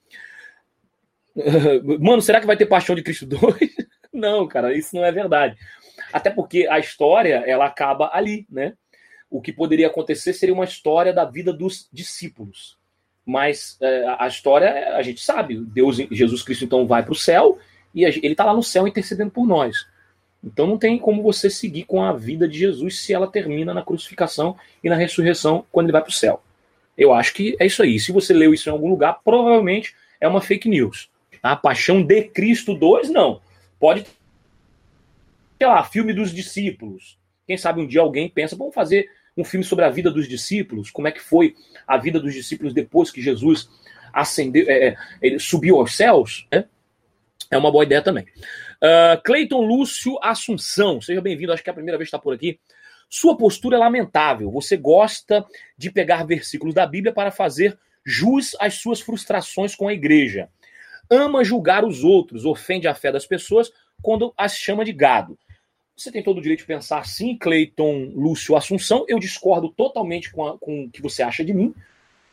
Mano, será que vai ter Paixão de Cristo dois? Não, cara, isso não é verdade. Até porque a história, ela acaba ali, né? O que poderia acontecer seria uma história da vida dos discípulos. Mas é, a história, a gente sabe, Deus, Jesus Cristo então vai para o céu e ele está lá no céu intercedendo por nós. Então não tem como você seguir com a vida de Jesus se ela termina na crucificação e na ressurreição quando ele vai para o céu. Eu acho que é isso aí. Se você leu isso em algum lugar, provavelmente é uma fake news. A Paixão de Cristo dois, não. Pode ter, sei lá, filme dos discípulos. Quem sabe um dia alguém pensa, vamos fazer um filme sobre a vida dos discípulos, como é que foi a vida dos discípulos depois que Jesus ascendeu, é, ele subiu aos céus, né? É uma boa ideia também. Uh, Cleiton Lúcio Assunção, seja bem-vindo, acho que é a primeira vez que está por aqui. Sua postura é lamentável, você gosta de pegar versículos da Bíblia para fazer jus às suas frustrações com a igreja. Ama julgar os outros, ofende a fé das pessoas quando as chama de gado. Você tem todo o direito de pensar assim, Cleiton Lúcio Assunção. Eu discordo totalmente com, a, com o que você acha de mim.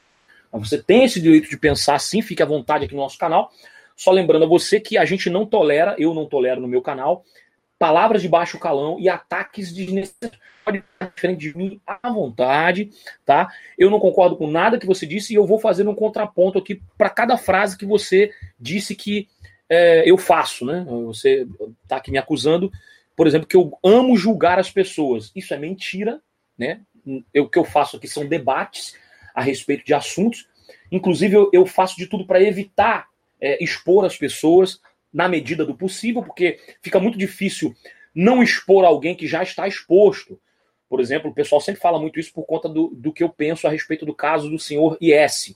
Mas você tem esse direito de pensar assim, fique à vontade aqui no nosso canal. Só lembrando a você que a gente não tolera, eu não tolero no meu canal, palavras de baixo calão e ataques desnecessários. Pode estar diferente de mim à vontade, tá? Eu não concordo com nada que você disse e eu vou fazer um contraponto aqui para cada frase que você disse que é, eu faço, né? Você está aqui me acusando, por exemplo, que eu amo julgar as pessoas. Isso é mentira, né? Eu, o que eu faço aqui são debates a respeito de assuntos. Inclusive, eu, eu faço de tudo para evitar é, expor as pessoas na medida do possível, porque fica muito difícil não expor alguém que já está exposto. Por exemplo, o pessoal sempre fala muito isso por conta do, do que eu penso a respeito do caso do senhor I S.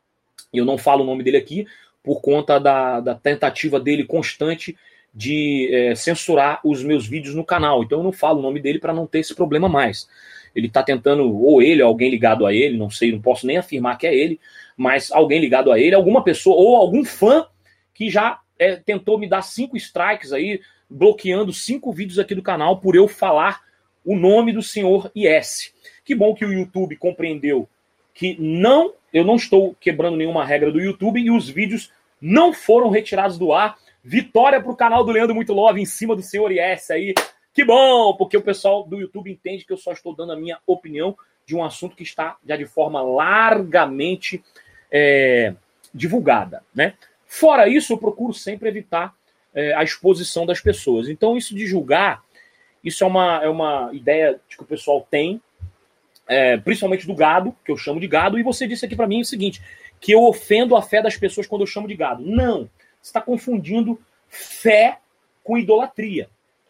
E eu não falo o nome dele aqui por conta da, da tentativa dele constante de é, censurar os meus vídeos no canal. Então eu não falo o nome dele para não ter esse problema mais. Ele está tentando, ou ele, ou alguém ligado a ele, não sei, não posso nem afirmar que é ele, mas alguém ligado a ele, alguma pessoa, ou algum fã que já é, tentou me dar cinco strikes aí, bloqueando cinco vídeos aqui do canal por eu falar o nome do senhor I S. Que bom que o YouTube compreendeu que não, eu não estou quebrando nenhuma regra do YouTube e os vídeos não foram retirados do ar. Vitória para o canal do Leandro Muito Love em cima do senhor I S aí. Que bom, porque o pessoal do YouTube entende que eu só estou dando a minha opinião de um assunto que está já de forma largamente é, divulgada, né? Fora isso, eu procuro sempre evitar é, a exposição das pessoas. Então, isso de julgar, isso é uma, é uma ideia que o pessoal tem, é, principalmente do gado, que eu chamo de gado, e você disse aqui para mim o seguinte, que eu ofendo a fé das pessoas quando eu chamo de gado. Não, você está confundindo fé com idolatria.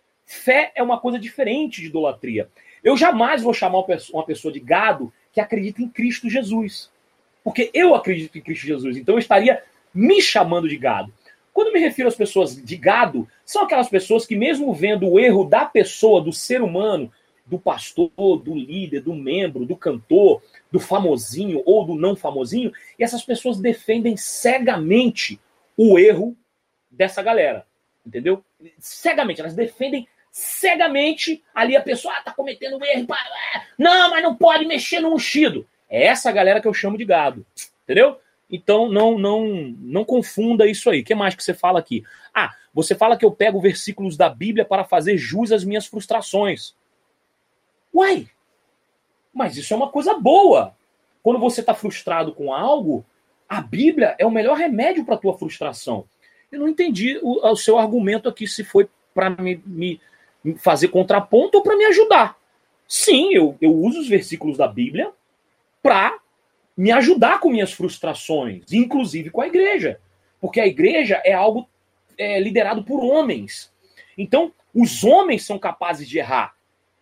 Fé é uma coisa diferente de idolatria. Eu jamais vou chamar uma pessoa de gado que acredita em Cristo Jesus. Porque eu acredito em Cristo Jesus. Então eu estaria me chamando de gado. Quando me refiro às pessoas de gado, são aquelas pessoas que mesmo vendo o erro da pessoa, do ser humano, do pastor, do líder, do membro, do cantor, do famosinho ou do não famosinho, e essas pessoas defendem cegamente o erro dessa galera. Entendeu? Cegamente, elas defendem cegamente ali a pessoa, ah, tá cometendo um erro, não, mas não pode mexer no ungido. É essa galera que eu chamo de gado, entendeu? Então não não não confunda isso aí. O que mais que você fala aqui? Ah, você fala que eu pego versículos da Bíblia para fazer jus às minhas frustrações. Uai, mas isso é uma coisa boa. Quando você está frustrado com algo, a Bíblia é o melhor remédio para a tua frustração. Eu não entendi o, o seu argumento aqui, se foi para me, me fazer contraponto ou para me ajudar. Sim, eu, eu uso os versículos da Bíblia para me ajudar com minhas frustrações, inclusive com a igreja. Porque a igreja é algo é, liderado por homens. Então, os homens são capazes de errar.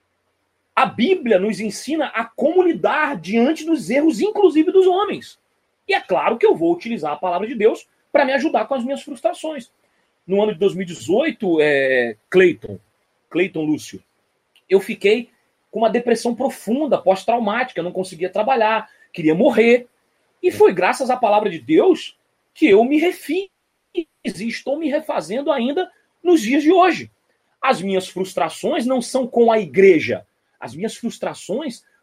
A Bíblia nos ensina a como lidar diante dos erros, inclusive dos homens. E é claro que eu vou utilizar a palavra de Deus para me ajudar com as minhas frustrações. No ano de dois mil e dezoito, é, Cleiton, Cleiton Lúcio, eu fiquei com uma depressão profunda, pós-traumática, não conseguia trabalhar, queria morrer. E foi graças à palavra de Deus que eu me refiz e estou me refazendo ainda nos dias de hoje. As minhas frustrações não são com a igreja. As minhas frustrações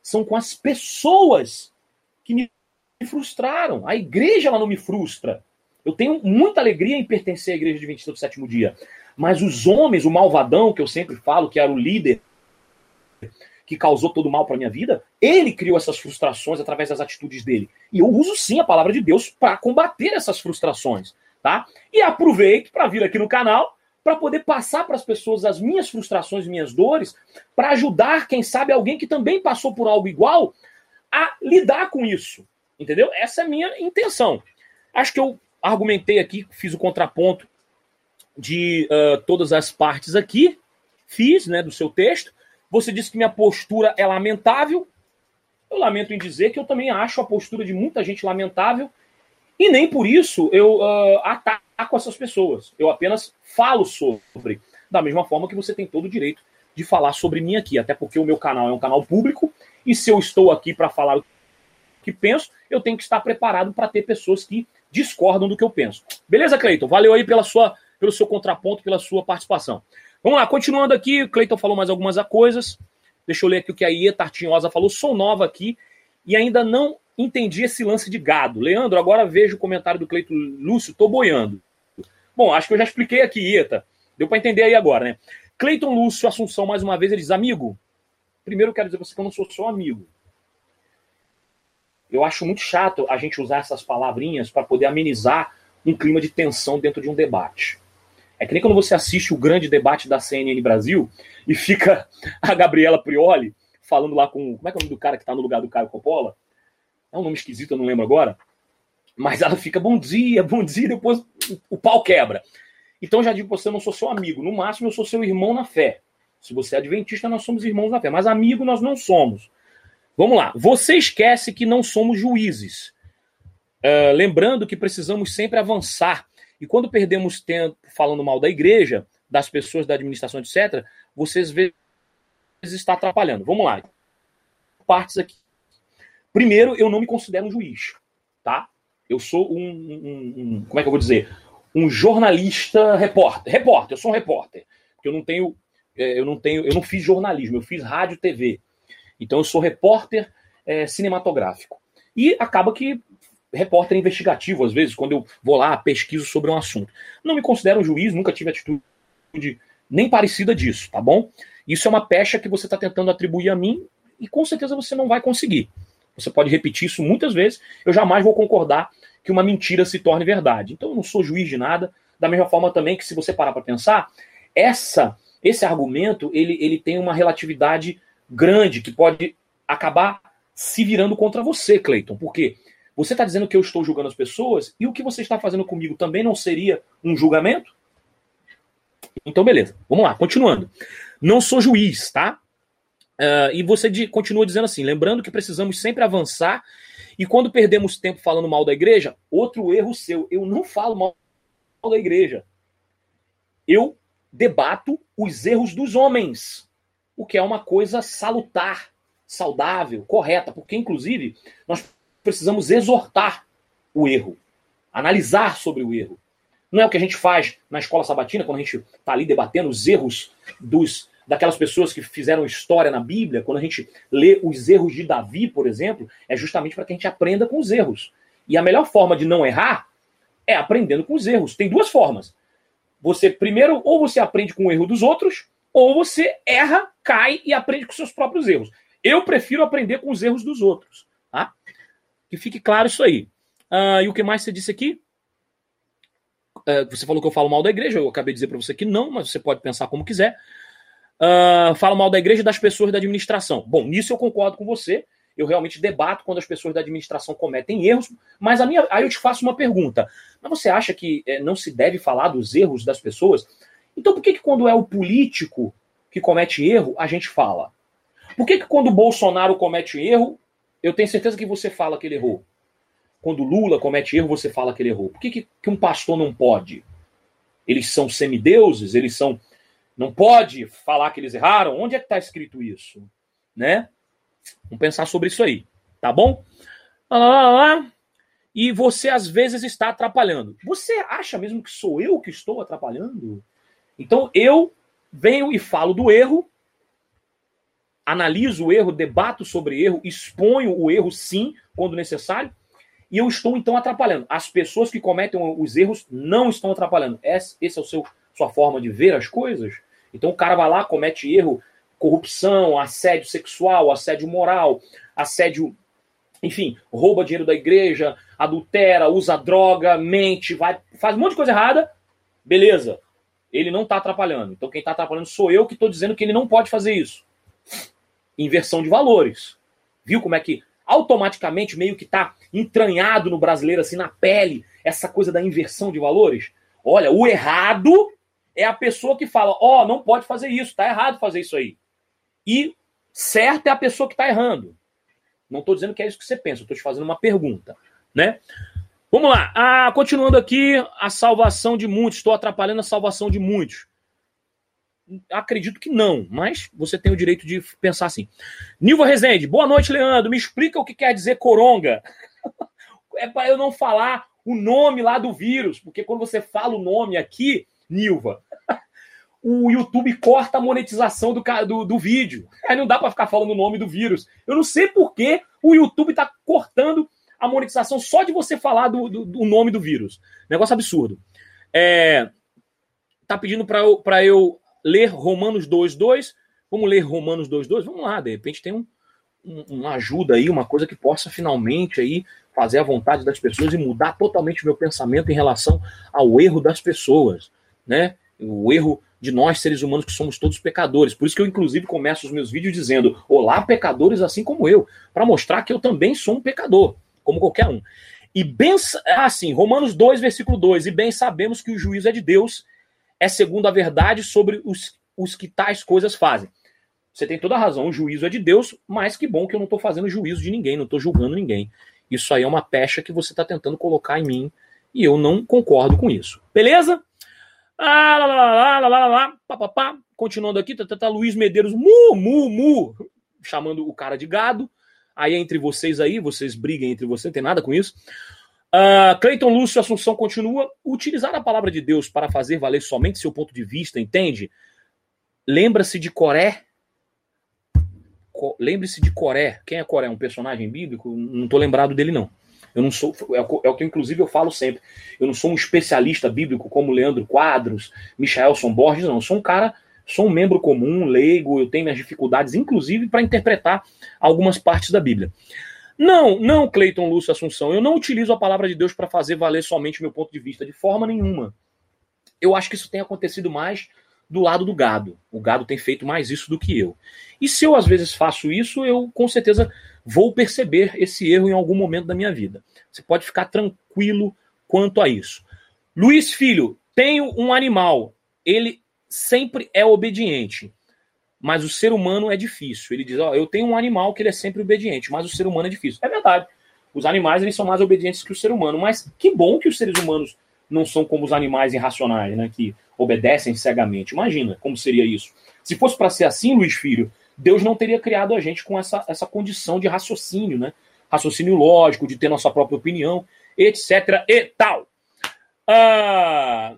são com as pessoas que me frustraram. A igreja, ela não me frustra. Eu tenho muita alegria em pertencer à igreja adventista do sétimo dia. Mas os homens, o malvadão, que eu sempre falo, que era o líder que causou todo o mal para minha vida, ele criou essas frustrações através das atitudes dele. E eu uso sim a palavra de Deus para combater essas frustrações, tá? E aproveito para vir aqui no canal para poder passar para as pessoas as minhas frustrações, minhas dores, para ajudar, quem sabe, alguém que também passou por algo igual a lidar com isso. Entendeu? Essa é a minha intenção. Acho que eu argumentei aqui, fiz o contraponto de uh, todas as partes aqui, fiz, né, do seu texto. Você disse que minha postura é lamentável. Eu lamento em dizer que eu também acho a postura de muita gente lamentável e nem por isso eu uh, ataco essas pessoas. Eu apenas falo sobre, da mesma forma que você tem todo o direito de falar sobre mim aqui, até porque o meu canal é um canal público e se eu estou aqui para falar o que penso, eu tenho que estar preparado para ter pessoas que discordam do que eu penso. Beleza, Cleiton? Valeu aí pela sua, pelo seu contraponto, pela sua participação. Vamos lá, continuando aqui, o Cleiton falou mais algumas coisas. Deixa eu ler aqui o que a Iê Tartinhosa falou. Sou nova aqui e ainda não entendi esse lance de gado. Leandro, agora vejo o comentário do Cleiton Lúcio, tô boiando. Bom, acho que eu já expliquei aqui, Ieta. Deu para entender aí agora, né? Cleiton Lúcio Assunção, mais uma vez, ele diz, amigo, primeiro eu quero dizer pra você que eu não sou seu amigo. Eu acho muito chato a gente usar essas palavrinhas para poder amenizar um clima de tensão dentro de um debate. É que nem quando você assiste o grande debate da C N N Brasil e fica a Gabriela Prioli falando lá com... Como é que é o nome do cara que tá no lugar do Caio Coppola? É um nome esquisito, eu não lembro agora. Mas ela fica, bom dia, bom dia, e depois o pau quebra. Então eu já digo pra você, eu não sou seu amigo. No máximo eu sou seu irmão na fé. Se você é adventista, nós somos irmãos na fé. Mas amigo nós não somos. Vamos lá. Você esquece que não somos juízes. Uh, lembrando que precisamos sempre avançar. E quando perdemos tempo falando mal da igreja, das pessoas, da administração, etcétera, vocês às vezes está atrapalhando. Vamos lá. Partes aqui. Primeiro, eu não me considero um juiz, tá? Eu sou um, um, um como é que eu vou dizer? Um jornalista repórter. Repórter, eu sou um repórter. Porque eu não tenho, eu não tenho, eu não fiz jornalismo, eu fiz rádio e T V. Então eu sou repórter é, cinematográfico. E acaba que repórter investigativo, às vezes, quando eu vou lá, pesquiso sobre um assunto. Não me considero um juiz, nunca tive atitude nem parecida disso, tá bom? Isso é uma pecha que você está tentando atribuir a mim e com certeza você não vai conseguir. Você pode repetir isso muitas vezes, eu jamais vou concordar que uma mentira se torne verdade. Então eu não sou juiz de nada, da mesma forma também que se você parar para pensar, essa, esse argumento ele, ele tem uma relatividade grande que pode acabar se virando contra você, Cleiton. Por quê? Você está dizendo que eu estou julgando as pessoas e o que você está fazendo comigo também não seria um julgamento? Então, beleza. Vamos lá, continuando. Não sou juiz, tá? Uh, e você de, continua dizendo assim, lembrando que precisamos sempre avançar e quando perdemos tempo falando mal da igreja, outro erro seu. Eu não falo mal da igreja. Eu debato os erros dos homens, o que é uma coisa salutar, saudável, correta, porque, inclusive, nós precisamos exortar o erro, analisar sobre o erro. Não é o que a gente faz na escola sabatina, quando a gente está ali debatendo os erros dos, daquelas pessoas que fizeram história na Bíblia, quando a gente lê os erros de Davi, por exemplo, é justamente para que a gente aprenda com os erros. E a melhor forma de não errar é aprendendo com os erros. Tem duas formas. Você, primeiro, ou você aprende com o erro dos outros, ou você erra, cai e aprende com seus próprios erros. Eu prefiro aprender com os erros dos outros, tá? Que fique claro isso aí. Uh, e o que mais você disse aqui? Uh, você falou que eu falo mal da igreja, eu acabei de dizer para você que não, mas você pode pensar como quiser. Uh, falo mal da igreja e das pessoas da administração. Bom, nisso eu concordo com você. Eu realmente debato quando as pessoas da administração cometem erros, mas a minha, aí eu te faço uma pergunta. Mas você acha que é, não se deve falar dos erros das pessoas? Então por que, que quando é o político que comete erro, a gente fala? Por que, que quando o Bolsonaro comete erro, eu tenho certeza que você fala que ele errou? Quando o Lula comete erro, você fala que ele errou. Por que, que, que um pastor não pode? Eles são semideuses? Eles são... Não pode falar que eles erraram? Onde é que está escrito isso? Né? Vamos pensar sobre isso aí. Tá bom? Lá, lá, lá. E você, às vezes, está atrapalhando. Você acha mesmo que sou eu que estou atrapalhando? Então, eu venho e falo do erro analiso o erro, debato sobre erro, exponho o erro sim, quando necessário, e eu estou então atrapalhando. As pessoas que cometem os erros não estão atrapalhando. Esse é o seu, sua forma de ver as coisas? Então o cara vai lá, comete erro, corrupção, assédio sexual, assédio moral, assédio, enfim, rouba dinheiro da igreja, adultera, usa droga, mente, vai, faz um monte de coisa errada, beleza. Ele não está atrapalhando. Então quem está atrapalhando sou eu que estou dizendo que ele não pode fazer isso. Inversão de valores. Viu como é que automaticamente meio que está entranhado no brasileiro, assim, na pele, essa coisa da inversão de valores? Olha, o errado é a pessoa que fala, ó, oh, não pode fazer isso, está errado fazer isso aí. E certo é a pessoa que está errando. Não estou dizendo que é isso que você pensa, estou te fazendo uma pergunta, né? Vamos lá. Ah, continuando aqui, a salvação de muitos. Estou atrapalhando a salvação de muitos. Acredito que não, mas você tem o direito de pensar assim. Nilva Rezende, boa noite, Leandro. Me explica o que quer dizer coronga. É para eu não falar o nome lá do vírus, porque quando você fala o nome aqui, Nilva, o YouTube corta a monetização do, do, do vídeo. Aí não dá para ficar falando o nome do vírus. Eu não sei por que o YouTube está cortando a monetização só de você falar do, do, do nome do vírus. Negócio absurdo. É, tá pedindo para eu, pra eu ler Romanos dois, dois. Vamos ler Romanos dois, dois? Vamos lá, de repente tem um, um, uma ajuda aí, uma coisa que possa finalmente aí fazer a vontade das pessoas e mudar totalmente o meu pensamento em relação ao erro das pessoas, né? O erro de nós, seres humanos, que somos todos pecadores. Por isso que eu, inclusive, começo os meus vídeos dizendo, olá, pecadores assim como eu, para mostrar que eu também sou um pecador, como qualquer um. E bem, assim, Romanos dois, versículo dois, e bem sabemos que o juízo é de Deus, é segundo a verdade sobre os, os que tais coisas fazem. Você tem toda a razão, o juízo é de Deus, mas que bom que eu não estou fazendo juízo de ninguém, não estou julgando ninguém. Isso aí é uma pecha que você está tentando colocar em mim, e eu não concordo com isso. Beleza? Ah, lá, lá, lá, lá, lá, lá, pá, pá, pá. Continuando aqui, tá, tá, tá Luiz Medeiros, mu, mu, mu, chamando o cara de gado. Aí entre vocês aí, vocês briguem entre vocês, não tem nada com isso. Uh, Cleiton Lúcio Assunção continua. Utilizar a palavra de Deus para fazer valer somente seu ponto de vista, entende? Lembra-se de Coré? Co- Lembre-se de Coré. Quem é Coré? Um personagem bíblico? Não tô lembrado dele, não. Eu não sou, é o que inclusive eu falo sempre. Eu não sou um especialista bíblico como Leandro Quadros, Michaelson Borges, não. Eu sou um cara, sou um membro comum, leigo, eu tenho minhas dificuldades, inclusive, para interpretar algumas partes da Bíblia. Não, não, Cleiton Lúcio Assunção, eu não utilizo a palavra de Deus para fazer valer somente o meu ponto de vista, de forma nenhuma. Eu acho que isso tem acontecido mais do lado do gado. O gado tem feito mais isso do que eu. E se eu, às vezes, faço isso, eu, com certeza, vou perceber esse erro em algum momento da minha vida. Você pode ficar tranquilo quanto a isso. Luiz Filho, tenho um animal. Ele sempre é obediente. Mas o ser humano é difícil. Ele diz, ó, eu tenho um animal que ele é sempre obediente, mas o ser humano é difícil. É verdade. Os animais, eles são mais obedientes que o ser humano. Mas que bom que os seres humanos não são como os animais irracionais, né? Que obedecem cegamente. Imagina como seria isso. Se fosse para ser assim, Luiz Filho, Deus não teria criado a gente com essa, essa condição de raciocínio, né? Raciocínio lógico, de ter nossa própria opinião, etc e tal. Ah...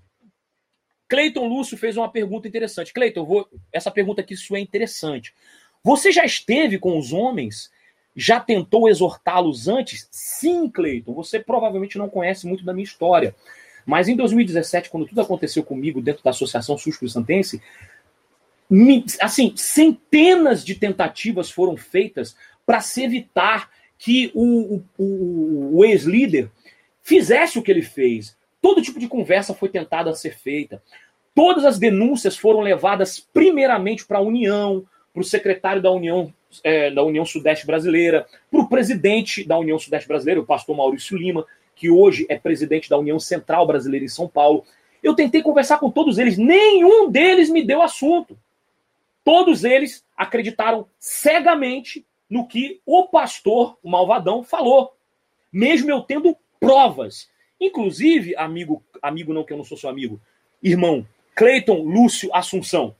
Cleiton Lúcio fez uma pergunta interessante. Cleiton, eu vou... essa pergunta aqui sua é interessante. Você já esteve com os homens? Já tentou exortá-los antes? Sim, Cleiton. Você provavelmente não conhece muito da minha história. Mas em dois mil e dezessete, quando tudo aconteceu comigo dentro da Associação Sul-Santense, assim, centenas de tentativas foram feitas para se evitar que o, o, o ex-líder fizesse o que ele fez. Todo tipo de conversa foi tentada a ser feita. Todas as denúncias foram levadas primeiramente para a União, para o secretário da União, é, da União Sudeste Brasileira, para o presidente da União Sudeste Brasileira, o pastor Maurício Lima, que hoje é presidente da União Central Brasileira em São Paulo. Eu tentei conversar com todos eles, nenhum deles me deu assunto. Todos eles acreditaram cegamente no que o pastor, o malvadão, falou, mesmo eu tendo provas. Inclusive, amigo, amigo não que eu não sou seu amigo, irmão, Cleiton Lúcio Assunção,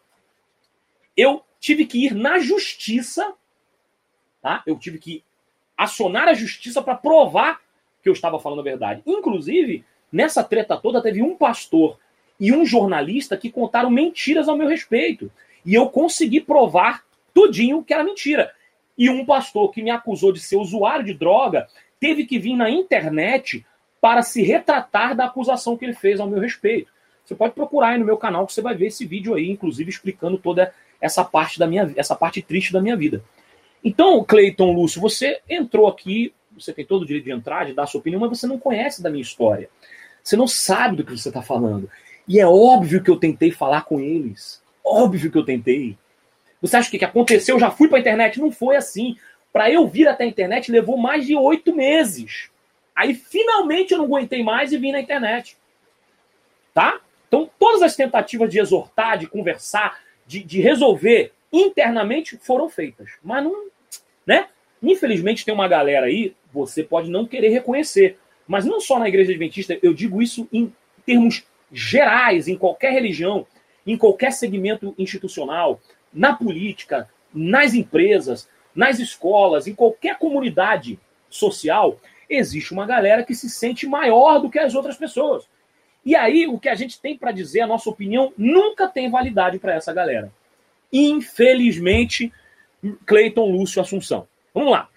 eu tive que ir na justiça, tá? Eu tive que acionar a justiça para provar que eu estava falando a verdade. Inclusive, nessa treta toda, teve um pastor e um jornalista que contaram mentiras ao meu respeito. E eu consegui provar tudinho que era mentira. E um pastor que me acusou de ser usuário de droga teve que vir na internet para se retratar da acusação que ele fez ao meu respeito. Você pode procurar aí no meu canal que você vai ver esse vídeo aí, inclusive explicando toda essa parte da minha, essa parte triste da minha vida. Então, Cleiton Lúcio, você entrou aqui, você tem todo o direito de entrar, de dar a sua opinião, mas você não conhece da minha história. Você não sabe do que você está falando. E é óbvio que eu tentei falar com eles. Óbvio que eu tentei. Você acha que o que aconteceu? Eu já fui para a internet? Não foi assim. Para eu vir até a internet levou mais de oito meses. Aí finalmente eu não aguentei mais e vim na internet. Tá? Então todas as tentativas de exortar, de conversar, de, de resolver internamente foram feitas. Mas não, né? Infelizmente tem uma galera aí, você pode não querer reconhecer, mas não só na Igreja Adventista, eu digo isso em termos gerais, em qualquer religião, em qualquer segmento institucional, na política, nas empresas, nas escolas, em qualquer comunidade social, existe uma galera que se sente maior do que as outras pessoas. E aí, o que a gente tem para dizer, a nossa opinião, nunca tem validade para essa galera. Infelizmente, Cleiton Lúcio Assunção. Vamos lá.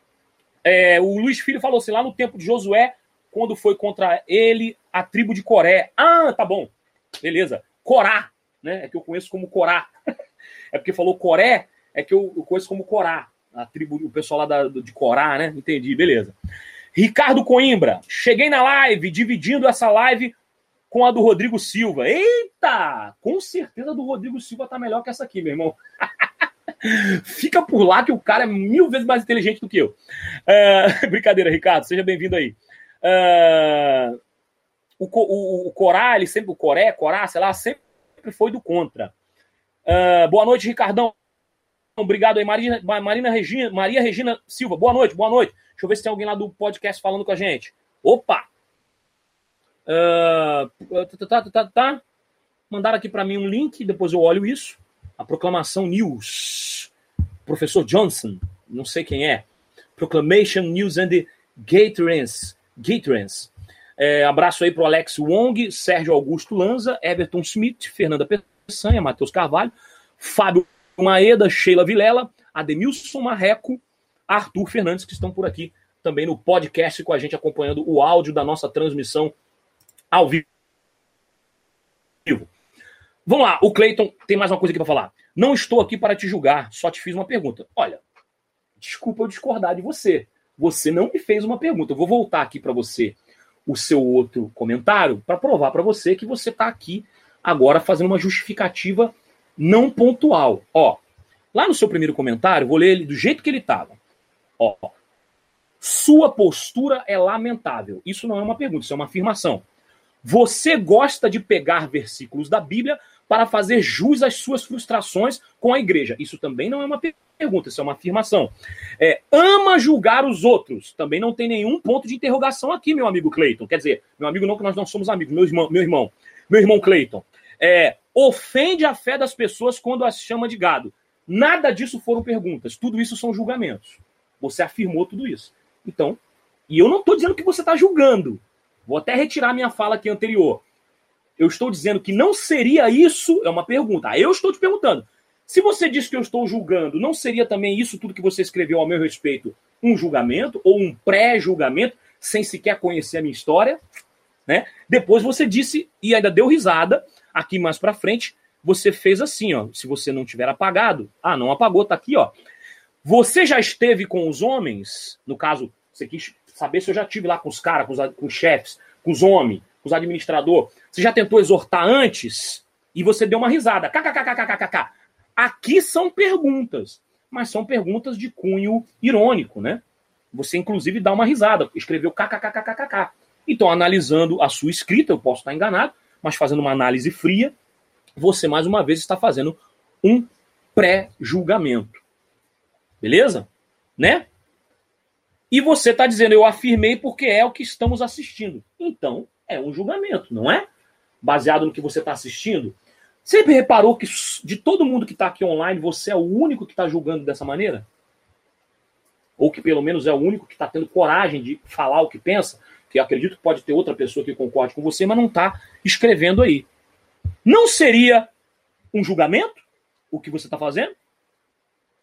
É, o Luiz Filho falou assim, lá no tempo de Josué, quando foi contra ele a tribo de Coré. Ah, tá bom. Beleza. Corá, né? É que eu conheço como Corá. É porque falou Coré, é que eu, eu conheço como Corá. A tribo, o pessoal lá da, de Corá, né? Entendi, beleza. Ricardo Coimbra. Cheguei na live, dividindo essa live com a do Rodrigo Silva. Eita! Com certeza a do Rodrigo Silva tá melhor que essa aqui, meu irmão. Fica por lá que o cara é mil vezes mais inteligente do que eu. Uh, brincadeira, Ricardo. Seja bem-vindo aí. Uh, o, o, o Corá, ele sempre, o Coré, Corá, sei lá, sempre foi do contra. Uh, boa noite, Ricardão. Obrigado aí, Marina, Marina Regina, Maria Regina Silva. Boa noite, boa noite. Deixa eu ver se tem alguém lá do podcast falando com a gente. Opa! Uh, tá, tá, tá, tá. Mandaram aqui para mim um link, depois eu olho isso. A Proclamação News. Professor Johnson, não sei quem é. Proclamation News and the Gatorans. Gatorans. É, abraço aí pro Alex Wong, Sérgio Augusto Lanza, Everton Smith, Fernanda Peçanha, Matheus Carvalho, Fábio Maeda, Sheila Vilela, Ademilson Marreco, Arthur Fernandes, que estão por aqui também no podcast com a gente, acompanhando o áudio da nossa transmissão ao vivo. Vamos lá, o Cleiton tem mais uma coisa aqui para falar. Não estou aqui para te julgar, só te fiz uma pergunta. Olha, desculpa eu discordar de você. Você não me fez uma pergunta. Eu vou voltar aqui para você o seu outro comentário para provar para você que você está aqui agora fazendo uma justificativa não pontual. Ó, lá no seu primeiro comentário, vou ler ele do jeito que ele estava. Ó, sua postura é lamentável. Isso não é uma pergunta, isso é uma afirmação. Você gosta de pegar versículos da Bíblia para fazer jus às suas frustrações com a igreja. Isso também não é uma pergunta, isso é uma afirmação. É, ama julgar os outros. Também não tem nenhum ponto de interrogação aqui, meu amigo Cleiton. Quer dizer, meu amigo não, que nós não somos amigos, meu irmão, meu irmão, meu irmão Cleiton. É, ofende a fé das pessoas quando as chama de gado. Nada disso foram perguntas. Tudo isso são julgamentos. Você afirmou tudo isso. Então, e eu não estou dizendo que você está julgando. Vou até retirar minha fala aqui anterior. Eu estou dizendo que não seria isso, é uma pergunta. Eu estou te perguntando. Se você diz que eu estou julgando, não seria também isso tudo que você escreveu ao meu respeito um julgamento ou um pré-julgamento, sem sequer conhecer a minha história? Né? Depois você disse, e ainda deu risada, aqui mais pra frente, você fez assim, ó. Se você não tiver apagado, ah, não apagou, tá aqui, ó. Você já esteve com os homens, no caso, você quis saber se eu já estive lá com os caras, com os, com os chefes, com os homens, com os administradores. Você já tentou exortar antes e você deu uma risada. Kkkkkkkk. Aqui são perguntas, mas são perguntas de cunho irônico, né? Você, inclusive, dá uma risada, escreveu kkkkkk. Então, analisando a sua escrita, eu posso estar enganado, mas fazendo uma análise fria, você, mais uma vez, está fazendo um pré-julgamento. Beleza? Né? E você está dizendo, eu afirmei porque é o que estamos assistindo. Então, é um julgamento, não é? Baseado no que você está assistindo. Sempre reparou que de todo mundo que está aqui online, você é o único que está julgando dessa maneira? Ou que pelo menos é o único que está tendo coragem de falar o que pensa? Que eu acredito que pode ter outra pessoa que concorde com você, mas não está escrevendo aí. Não seria um julgamento o que você está fazendo?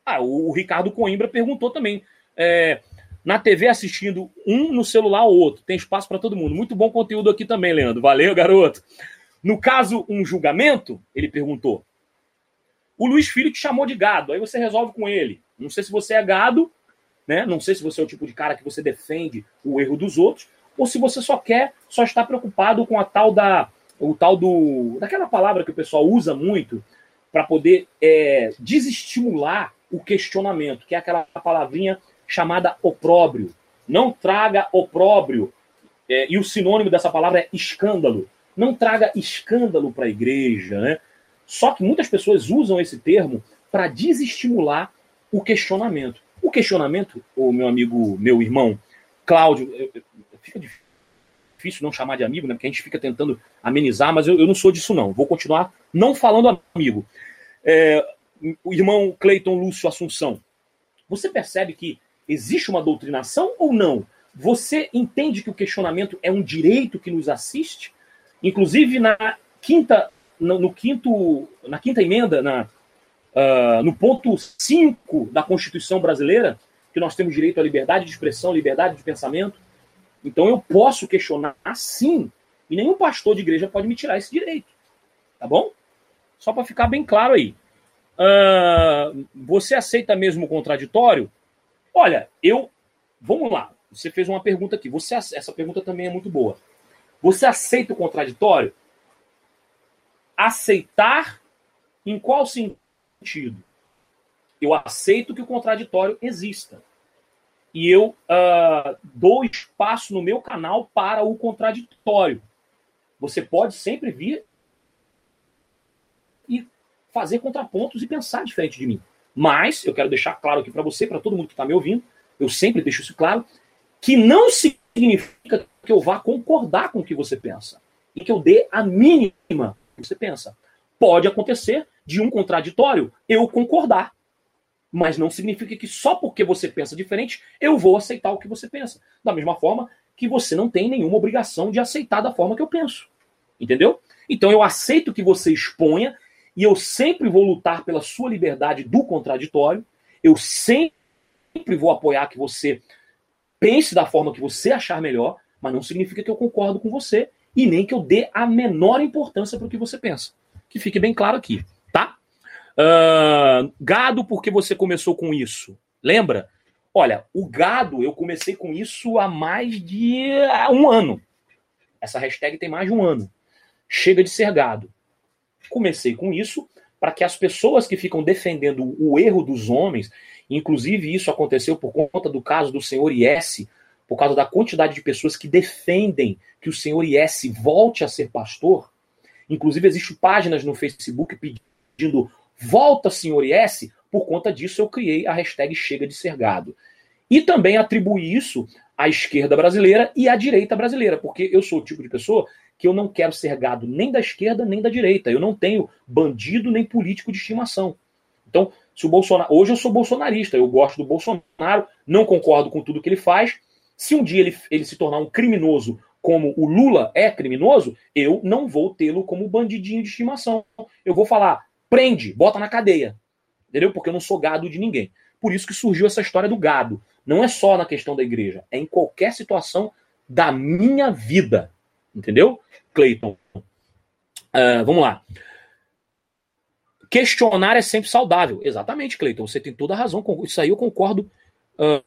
Ah, o, o Ricardo Coimbra perguntou também. É, na T V assistindo um, no celular o outro. Tem espaço para todo mundo. Muito bom conteúdo aqui também, Leandro. Valeu, garoto. No caso, um julgamento, ele perguntou. O Luiz Filho te chamou de gado. Aí você resolve com ele. Não sei se você é gado, né? Não sei se você é o tipo de cara que você defende o erro dos outros, ou se você só quer, só está preocupado com a tal da, o tal do, daquela palavra que o pessoal usa muito para poder é, desestimular o questionamento, que é aquela palavrinha chamada opróbrio. Não traga opróbrio. É, e o sinônimo dessa palavra é escândalo. Não traga escândalo para a igreja, né? Só que muitas pessoas usam esse termo para desestimular o questionamento. O questionamento, o meu amigo, meu irmão, Cláudio, eu, eu, fica difícil não chamar de amigo, né? Porque a gente fica tentando amenizar, mas eu, eu não sou disso, não. Vou continuar não falando amigo. É, o irmão Cleiton Lúcio Assunção, você percebe que existe uma doutrinação ou não? Você entende que o questionamento é um direito que nos assiste? Inclusive, na quinta, no, no quinto, na quinta emenda, na, uh, no ponto cinco da Constituição brasileira, que nós temos direito à liberdade de expressão, liberdade de pensamento. Então eu posso questionar sim, e nenhum pastor de igreja pode me tirar esse direito. Tá bom? Só para ficar bem claro aí. Uh, você aceita mesmo o contraditório? Olha, eu... Vamos lá. Você fez uma pergunta aqui. Você, essa pergunta também é muito boa. Você aceita o contraditório? Aceitar em qual sentido? Eu aceito que o contraditório exista. E eu uh, dou espaço no meu canal para o contraditório. Você pode sempre vir e fazer contrapontos e pensar diferente de mim. Mas, eu quero deixar claro aqui para você, para todo mundo que está me ouvindo, eu sempre deixo isso claro, que não significa que eu vá concordar com o que você pensa. E que eu dê a mínima que você pensa. Pode acontecer de um contraditório eu concordar. Mas não significa que só porque você pensa diferente, eu vou aceitar o que você pensa. Da mesma forma que você não tem nenhuma obrigação de aceitar da forma que eu penso. Entendeu? Então eu aceito que você exponha e eu sempre vou lutar pela sua liberdade do contraditório. Eu sempre vou apoiar que você pense da forma que você achar melhor, mas não significa que eu concordo com você e nem que eu dê a menor importância para o que você pensa. Que fique bem claro aqui, tá? Uh, gado, porque você começou com isso? Lembra? Olha, o gado, eu comecei com isso há mais de um ano. Essa hashtag tem mais de um ano. Chega de ser gado. Comecei com isso para que as pessoas que ficam defendendo o erro dos homens, inclusive isso aconteceu por conta do caso do senhor I S, por causa da quantidade de pessoas que defendem que o senhor I S volte a ser pastor. Inclusive existem páginas no Facebook pedindo volta, senhor I S. Por conta disso eu criei a hashtag Chega de Ser Gado. E também atribuí isso à esquerda brasileira e à direita brasileira, porque eu sou o tipo de pessoa que eu não quero ser gado nem da esquerda nem da direita. Eu não tenho bandido nem político de estimação. Então, se o Bolsonaro... hoje eu sou bolsonarista, eu gosto do Bolsonaro, não concordo com tudo que ele faz. Se um dia ele, ele se tornar um criminoso como o Lula é criminoso, eu não vou tê-lo como bandidinho de estimação. Eu vou falar, prende, bota na cadeia. Entendeu? Porque eu não sou gado de ninguém. Por isso que surgiu essa história do gado. Não é só na questão da igreja, é em qualquer situação da minha vida. Entendeu, Cleiton? Uh, vamos lá. Questionar é sempre saudável. Exatamente, Cleiton. Você tem toda a razão. Isso aí eu concordo uh,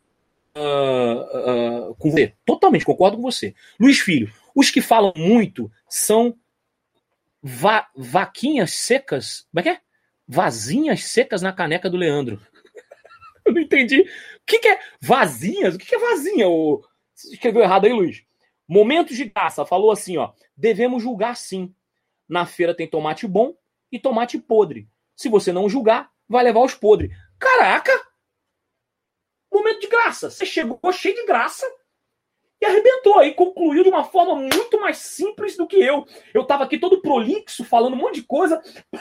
uh, uh, com você. Totalmente concordo com você. Luiz Filho, os que falam muito são va vaquinhas secas. Como é que é? Vazinhas secas na caneca do Leandro. Eu não entendi. O que, que é vazinhas? O que, que é vazinha? O... Você escreveu errado aí, Luiz. Momentos de graça. Falou assim, ó. Devemos julgar sim. Na feira tem tomate bom e tomate podre. Se você não julgar, vai levar os podres. Caraca! Momento de graça. Você chegou cheio de graça e arrebentou aí. Concluiu de uma forma muito mais simples do que eu. Eu tava aqui todo prolixo, falando um monte de coisa.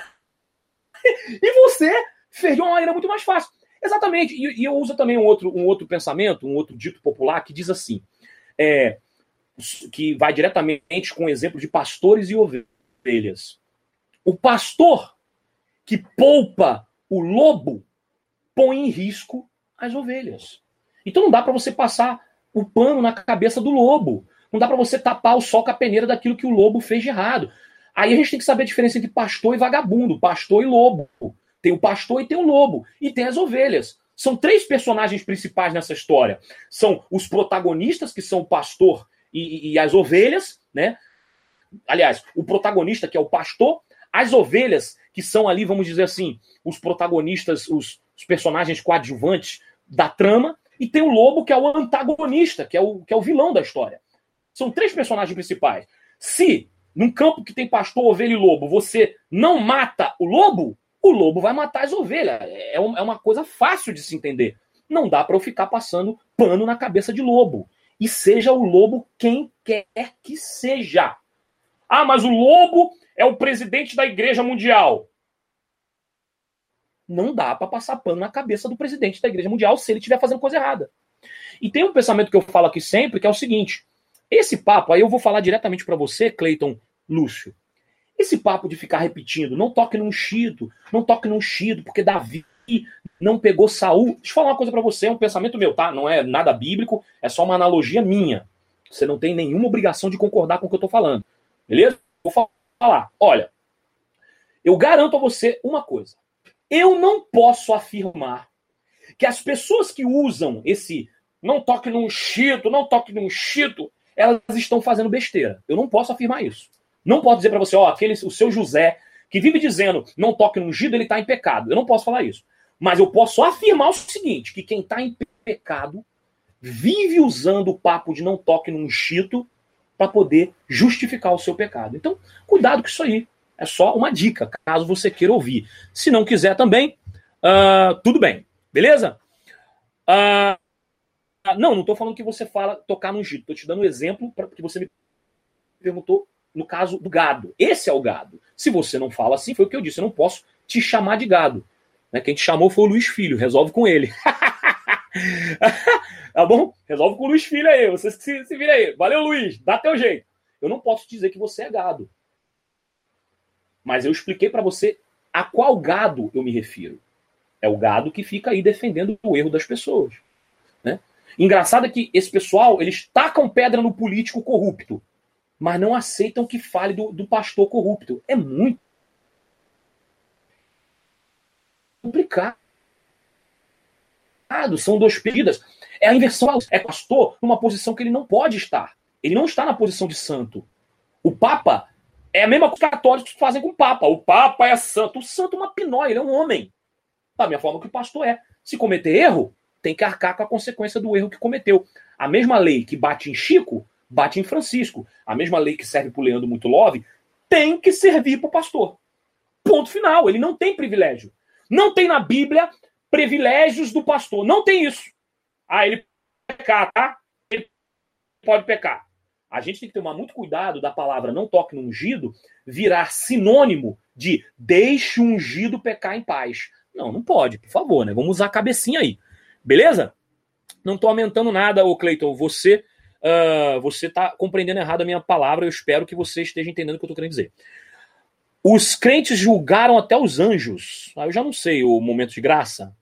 E você fez de uma maneira muito mais fácil. Exatamente. E, e eu uso também um outro, um outro pensamento, um outro dito popular que diz assim, é, que vai diretamente com o exemplo de pastores e ovelhas. O pastor que poupa o lobo põe em risco as ovelhas. Então não dá para você passar o pano na cabeça do lobo. Não dá para você tapar o sol com a peneira daquilo que o lobo fez de errado. Aí a gente tem que saber a diferença entre pastor e vagabundo, pastor e lobo. Tem o pastor e tem o lobo. E tem as ovelhas. São três personagens principais nessa história. São os protagonistas, que são o pastor e, e as ovelhas, né? Aliás, o protagonista, que é o pastor, as ovelhas, que são ali, vamos dizer assim, os protagonistas, os, os personagens coadjuvantes da trama, e tem o lobo, que é o antagonista, que é o, que é o vilão da história. São três personagens principais. Se, num campo que tem pastor, ovelha e lobo, você não mata o lobo, o lobo vai matar as ovelhas. É, é uma coisa fácil de se entender. Não dá para eu ficar passando pano na cabeça de lobo. E seja o lobo quem quer que seja. Ah, mas o lobo é o presidente da Igreja Mundial. Não dá para passar pano na cabeça do presidente da Igreja Mundial se ele estiver fazendo coisa errada. E tem um pensamento que eu falo aqui sempre, que é o seguinte. Esse papo, aí eu vou falar diretamente para você, Cleiton Lúcio. Esse papo de ficar repetindo, não toque num ungido, não toque num ungido, porque Davi não pegou Saul. Deixa eu falar uma coisa para você, é um pensamento meu, tá? Não é nada bíblico, é só uma analogia minha. Você não tem nenhuma obrigação de concordar com o que eu tô falando. Beleza? Vou falar. Olha, eu garanto a você uma coisa. Eu não posso afirmar que as pessoas que usam esse não toque num ungido, não toque num ungido, elas estão fazendo besteira. Eu não posso afirmar isso. Não posso dizer para você, ó, aquele, o seu José, que vive dizendo não toque no ungido, ele está em pecado. Eu não posso falar isso. Mas eu posso afirmar o seguinte, que quem está em pecado vive usando o papo de não toque no ungido para poder justificar o seu pecado. Então, cuidado com isso aí. É só uma dica, caso você queira ouvir. Se não quiser também, uh, tudo bem. Beleza? Uh, não, não estou falando que você fala tocar no ungido. Estou te dando um exemplo para que você me perguntou no caso do gado. Esse é o gado. Se você não fala assim, foi o que eu disse. Eu não posso te chamar de gado. Né? Quem te chamou foi o Luiz Filho. Resolve com ele. Tá bom? Resolve com o Luiz Filho aí. Você se, se vira aí. Valeu, Luiz. Dá teu jeito. Eu não posso dizer que você é gado. Mas eu expliquei para você a qual gado eu me refiro. É o gado que fica aí defendendo o erro das pessoas. Né? Engraçado é que esse pessoal, eles tacam pedra no político corrupto, mas não aceitam que fale do, do pastor corrupto. É muito complicado. São duas pedidas. É a inversão. É pastor numa posição que ele não pode estar. Ele não está na posição de santo. O Papa é a mesma coisa que os católicos fazem com o Papa. O Papa é santo. O santo é uma pinóia, ele é um homem. Da mesma forma que o pastor é. Se cometer erro, tem que arcar com a consequência do erro que cometeu. A mesma lei que bate em Chico, bate em Francisco. A mesma lei que serve para o Leandro Muito Love tem que servir para o pastor. Ponto final. Ele não tem privilégio. Não tem na Bíblia privilégios do pastor. Não tem isso. Ah, ele pode pecar, tá? Ele pode pecar. A gente tem que tomar muito cuidado da palavra não toque no ungido virar sinônimo de deixe o ungido pecar em paz. Não, não pode, por favor, né? Vamos usar a cabecinha aí. Beleza? Não tô aumentando nada, ô Cleiton. Você uh, você tá compreendendo errado a minha palavra. Eu espero que você esteja entendendo o que eu tô querendo dizer. Os crentes julgaram até os anjos. Ah, eu já não sei o momento de graça.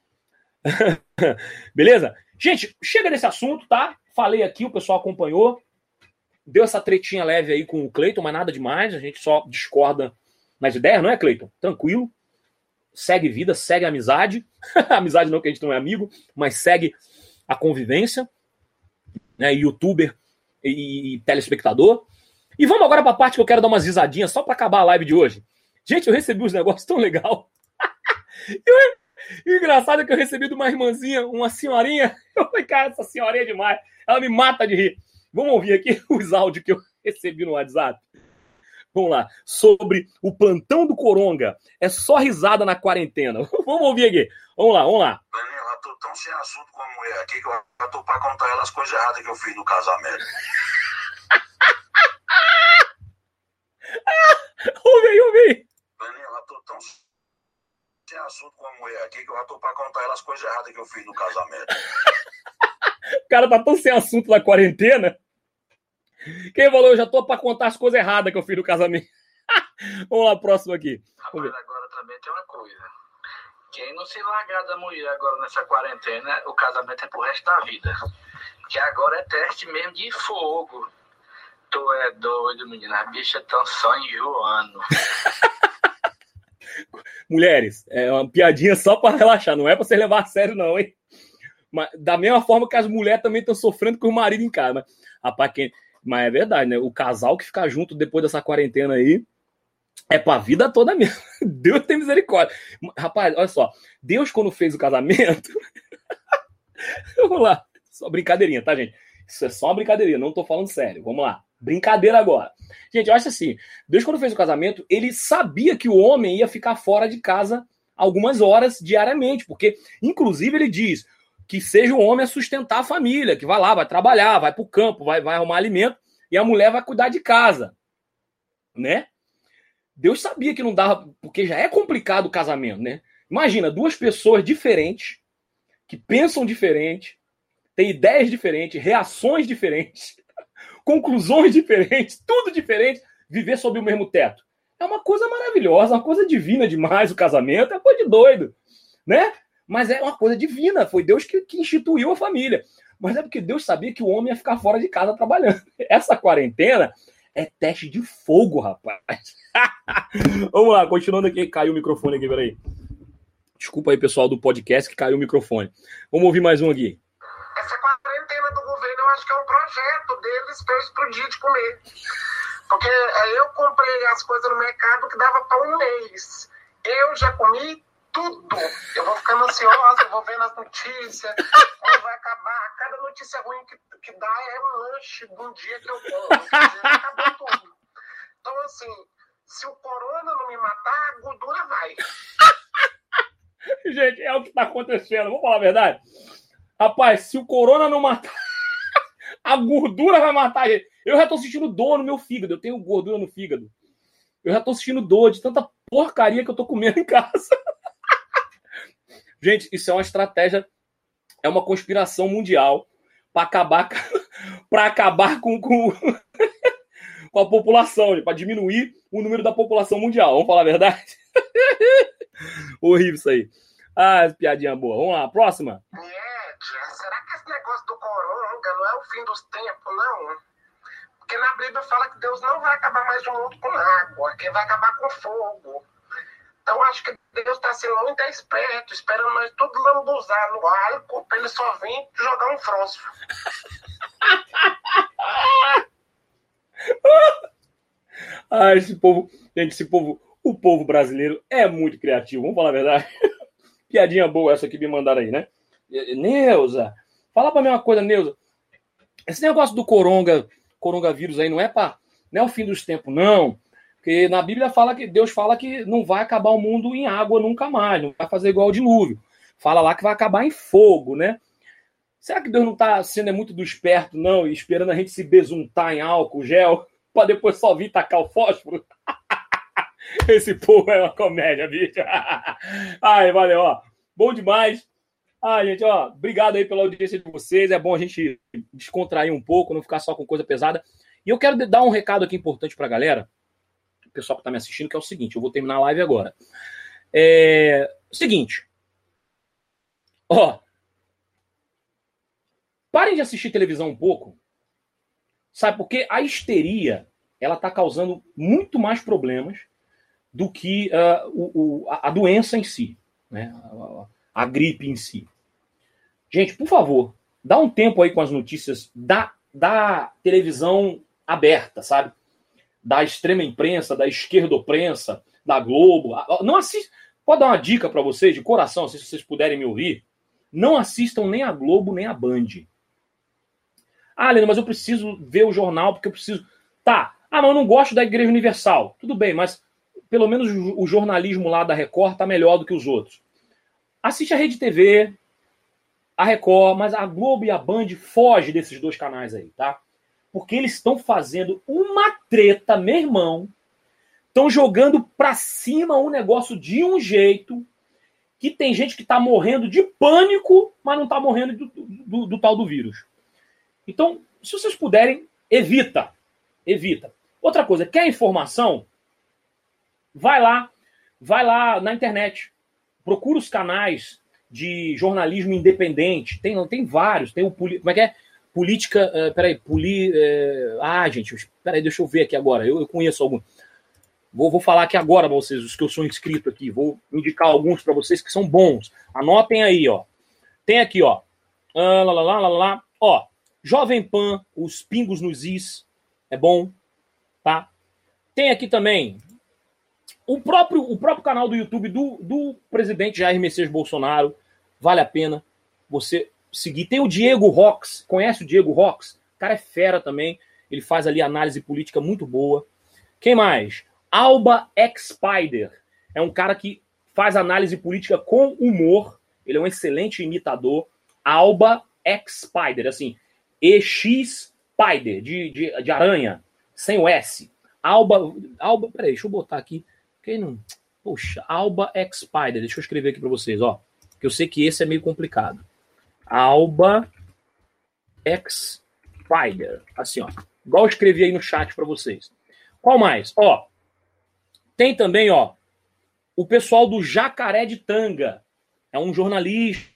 Beleza? Gente, chega desse assunto, tá? Falei aqui, o pessoal acompanhou. Deu essa tretinha leve aí com o Cleiton, mas nada demais. A gente só discorda nas ideias, não é, Cleiton? Tranquilo. Segue vida, segue a amizade. Amizade não, que a gente não é amigo, mas segue a convivência. Né? Youtuber e, e telespectador. E vamos agora para a parte que eu quero dar umas risadinhas só para acabar a live de hoje. Gente, eu recebi uns negócios tão legal. E o engraçado é que eu recebi de uma irmãzinha, uma senhorinha. Eu falei, cara, essa senhorinha é demais. Ela me mata de rir. Vamos ouvir aqui os áudios que eu recebi no WhatsApp. Vamos lá. Sobre o plantão do Coronga. É só risada na quarentena. Vamos ouvir aqui. Vamos lá, vamos lá. Daniel, eu tô tão sem assunto com a mulher aqui que eu já tô pra contar ela as coisas erradas que eu fiz no casamento. Ouve aí, ouve aí. Daniel, eu tô tão sem assunto com a mulher aqui que eu já tô pra contar ela as coisas erradas que eu fiz no casamento. O cara tá tão sem assunto na quarentena. Quem falou, eu já tô pra contar as coisas erradas que eu fiz no casamento. Vamos lá, próximo aqui. Rapaz, agora também tem uma coisa. Quem não se largar da mulher agora nessa quarentena, o casamento é pro resto da vida. Que agora é teste mesmo de fogo. Tu é doido, menina. A bicha tão só enjoando. Mulheres, é uma piadinha só pra relaxar. Não é pra você levar a sério, não, hein? Mas, da mesma forma que as mulheres também estão sofrendo com o marido em casa. Mas, rapaz, quem... mas é verdade, né? O casal que ficar junto depois dessa quarentena aí é pra vida toda mesmo. Deus tem misericórdia. Rapaz, olha só. Deus, quando fez o casamento... Vamos lá. Só brincadeirinha, tá, gente? Isso é só uma brincadeirinha, não tô falando sério. Vamos lá. Brincadeira agora. Gente, eu acho assim, Deus, quando fez o casamento, ele sabia que o homem ia ficar fora de casa algumas horas diariamente, porque, inclusive, ele diz que seja o homem a sustentar a família, que vai lá, vai trabalhar, vai pro campo, vai, vai arrumar alimento, e a mulher vai cuidar de casa, né? Deus sabia que não dava, porque já é complicado o casamento, né? Imagina, duas pessoas diferentes, que pensam diferente, têm ideias diferentes, reações diferentes, conclusões diferentes, tudo diferente, viver sob o mesmo teto. É uma coisa maravilhosa, uma coisa divina demais o casamento, é uma coisa de doido, né? Mas é uma coisa divina, foi Deus que, que instituiu a família. Mas é porque Deus sabia que o homem ia ficar fora de casa trabalhando. Essa quarentena é teste de fogo, rapaz. Vamos lá, continuando aqui, caiu o microfone aqui, peraí. Desculpa aí, pessoal do podcast, que caiu o microfone. Vamos ouvir mais um aqui. Essa quarentena do governo, eu acho que é um projeto deles para eu explodir de comer. Porque eu comprei as coisas no mercado que dava para um mês. Eu já comi tudo. Eu vou ficando ansiosa, eu vou vendo as notícias, aí vai acabar. Cada notícia ruim que, que dá é um lanche de um dia que eu como. Quer dizer, acabou tudo. Então, assim, se o corona não me matar, a gordura vai. Gente, é o que está acontecendo. Vamos falar a verdade? Rapaz, se o corona não matar, a gordura vai matar a gente. Eu já tô sentindo dor no meu fígado. Eu tenho gordura no fígado. Eu já tô sentindo dor de tanta porcaria que eu tô comendo em casa. Gente, isso é uma estratégia, é uma conspiração mundial para acabar, para acabar com, com, com a população, para diminuir o número da população mundial. Vamos falar a verdade? Horrível isso aí. Ah, piadinha boa. Vamos lá, próxima. É, será que esse negócio do corona não é o fim dos tempos, não? Porque na Bíblia fala que Deus não vai acabar mais o mundo com água, que vai acabar com fogo. Então acho que Deus está sendo muito esperto, esperando nós tudo lambuzar no álcool, para ele só vir jogar um frósforo. Ah, esse povo, gente, esse povo, o povo brasileiro é muito criativo, vamos falar a verdade. Piadinha boa essa que me mandaram aí, né? Neuza, fala pra mim uma coisa, Neuza. Esse negócio do coronga, coronavírus aí não é para, não é o fim dos tempos, não. Porque na Bíblia fala que Deus fala que não vai acabar o mundo em água nunca mais, não vai fazer igual ao dilúvio. Fala lá que vai acabar em fogo, né? Será que Deus não está sendo muito do esperto, não, e esperando a gente se besuntar em álcool, gel, para depois só vir tacar o fósforo? Esse povo é uma comédia, bicho. Ai, valeu, ó. Bom demais. Ah, gente, ó, obrigado aí pela audiência de vocês. É bom a gente descontrair um pouco, não ficar só com coisa pesada. E eu quero dar um recado aqui importante pra galera, o pessoal que tá me assistindo, que é o seguinte, eu vou terminar a live agora. É o seguinte. Ó, parem de assistir televisão um pouco. Sabe, porque a histeria, ela tá causando muito mais problemas do que uh, o, o, a doença em si, né? A, a gripe em si. Gente, por favor, dá um tempo aí com as notícias da, da televisão aberta, sabe? Da extrema imprensa, da esquerdoprensa, da Globo. Não assista. Pode dar uma dica para vocês, de coração, se vocês puderem me ouvir. Não assistam nem a Globo, nem a Band. Ah, Leno, mas eu preciso ver o jornal porque eu preciso... Tá. Ah, mas eu não gosto da Igreja Universal. Tudo bem, mas pelo menos o jornalismo lá da Record tá melhor do que os outros. Assiste a Rede T V, a Record, mas a Globo e a Band foge desses dois canais aí, tá? Porque eles estão fazendo uma treta, meu irmão. Estão jogando pra cima um negócio de um jeito que tem gente que tá morrendo de pânico, mas não tá morrendo do, do, do tal do vírus. Então, se vocês puderem, evita. Evita. Outra coisa, quer informação? Vai lá, vai lá na internet. procura os canais de jornalismo independente. Tem, tem vários. Tem o... Como é que é? Política... Uh, peraí. Poli, uh, ah, gente. Peraí, deixa eu ver aqui agora. Eu, eu conheço algum. Vou, vou falar aqui agora para vocês, os que eu sou inscrito aqui. Vou indicar alguns para vocês que são bons. Anotem aí, ó. Tem aqui, ó. Uh, lá, lá, lá, lá, lá. Ó. Jovem Pan, os pingos nos is. É bom. Tá? Tem aqui também o próprio, o próprio canal do YouTube do, do presidente Jair Messias Bolsonaro. Vale a pena você seguir. Tem o Diego Rox. Conhece o Diego Rox? O cara é fera também. Ele faz ali análise política muito boa. Quem mais? Alba X Spider. É um cara que faz análise política com humor. Ele é um excelente imitador. Alba X Spider. Assim, E X Spider, de, de, de aranha. Sem o S. Alba... Alba... Peraí, deixa eu botar aqui. Quem não... Poxa, Alba X Spider. Deixa eu escrever aqui para vocês, ó. Que eu sei que esse é meio complicado. Alba X Spider. Assim, ó. Igual eu escrevi aí no chat para vocês. Qual mais? Ó. Tem também, ó. O pessoal do Jacaré de Tanga. É um jornalista.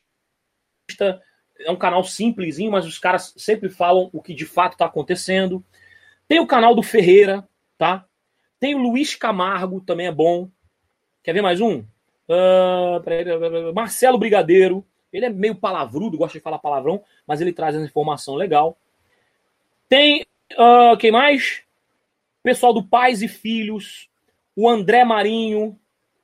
É um canal simplesinho, mas os caras sempre falam o que de fato está acontecendo. Tem o canal do Ferreira, tá? Tem o Luiz Camargo, também é bom. Quer ver mais um? Uh, peraí, Marcelo Brigadeiro. Ele é meio palavrudo, gosta de falar palavrão, mas ele traz essa informação legal. Tem, uh, quem mais? Pessoal do Pais e Filhos. O André Marinho.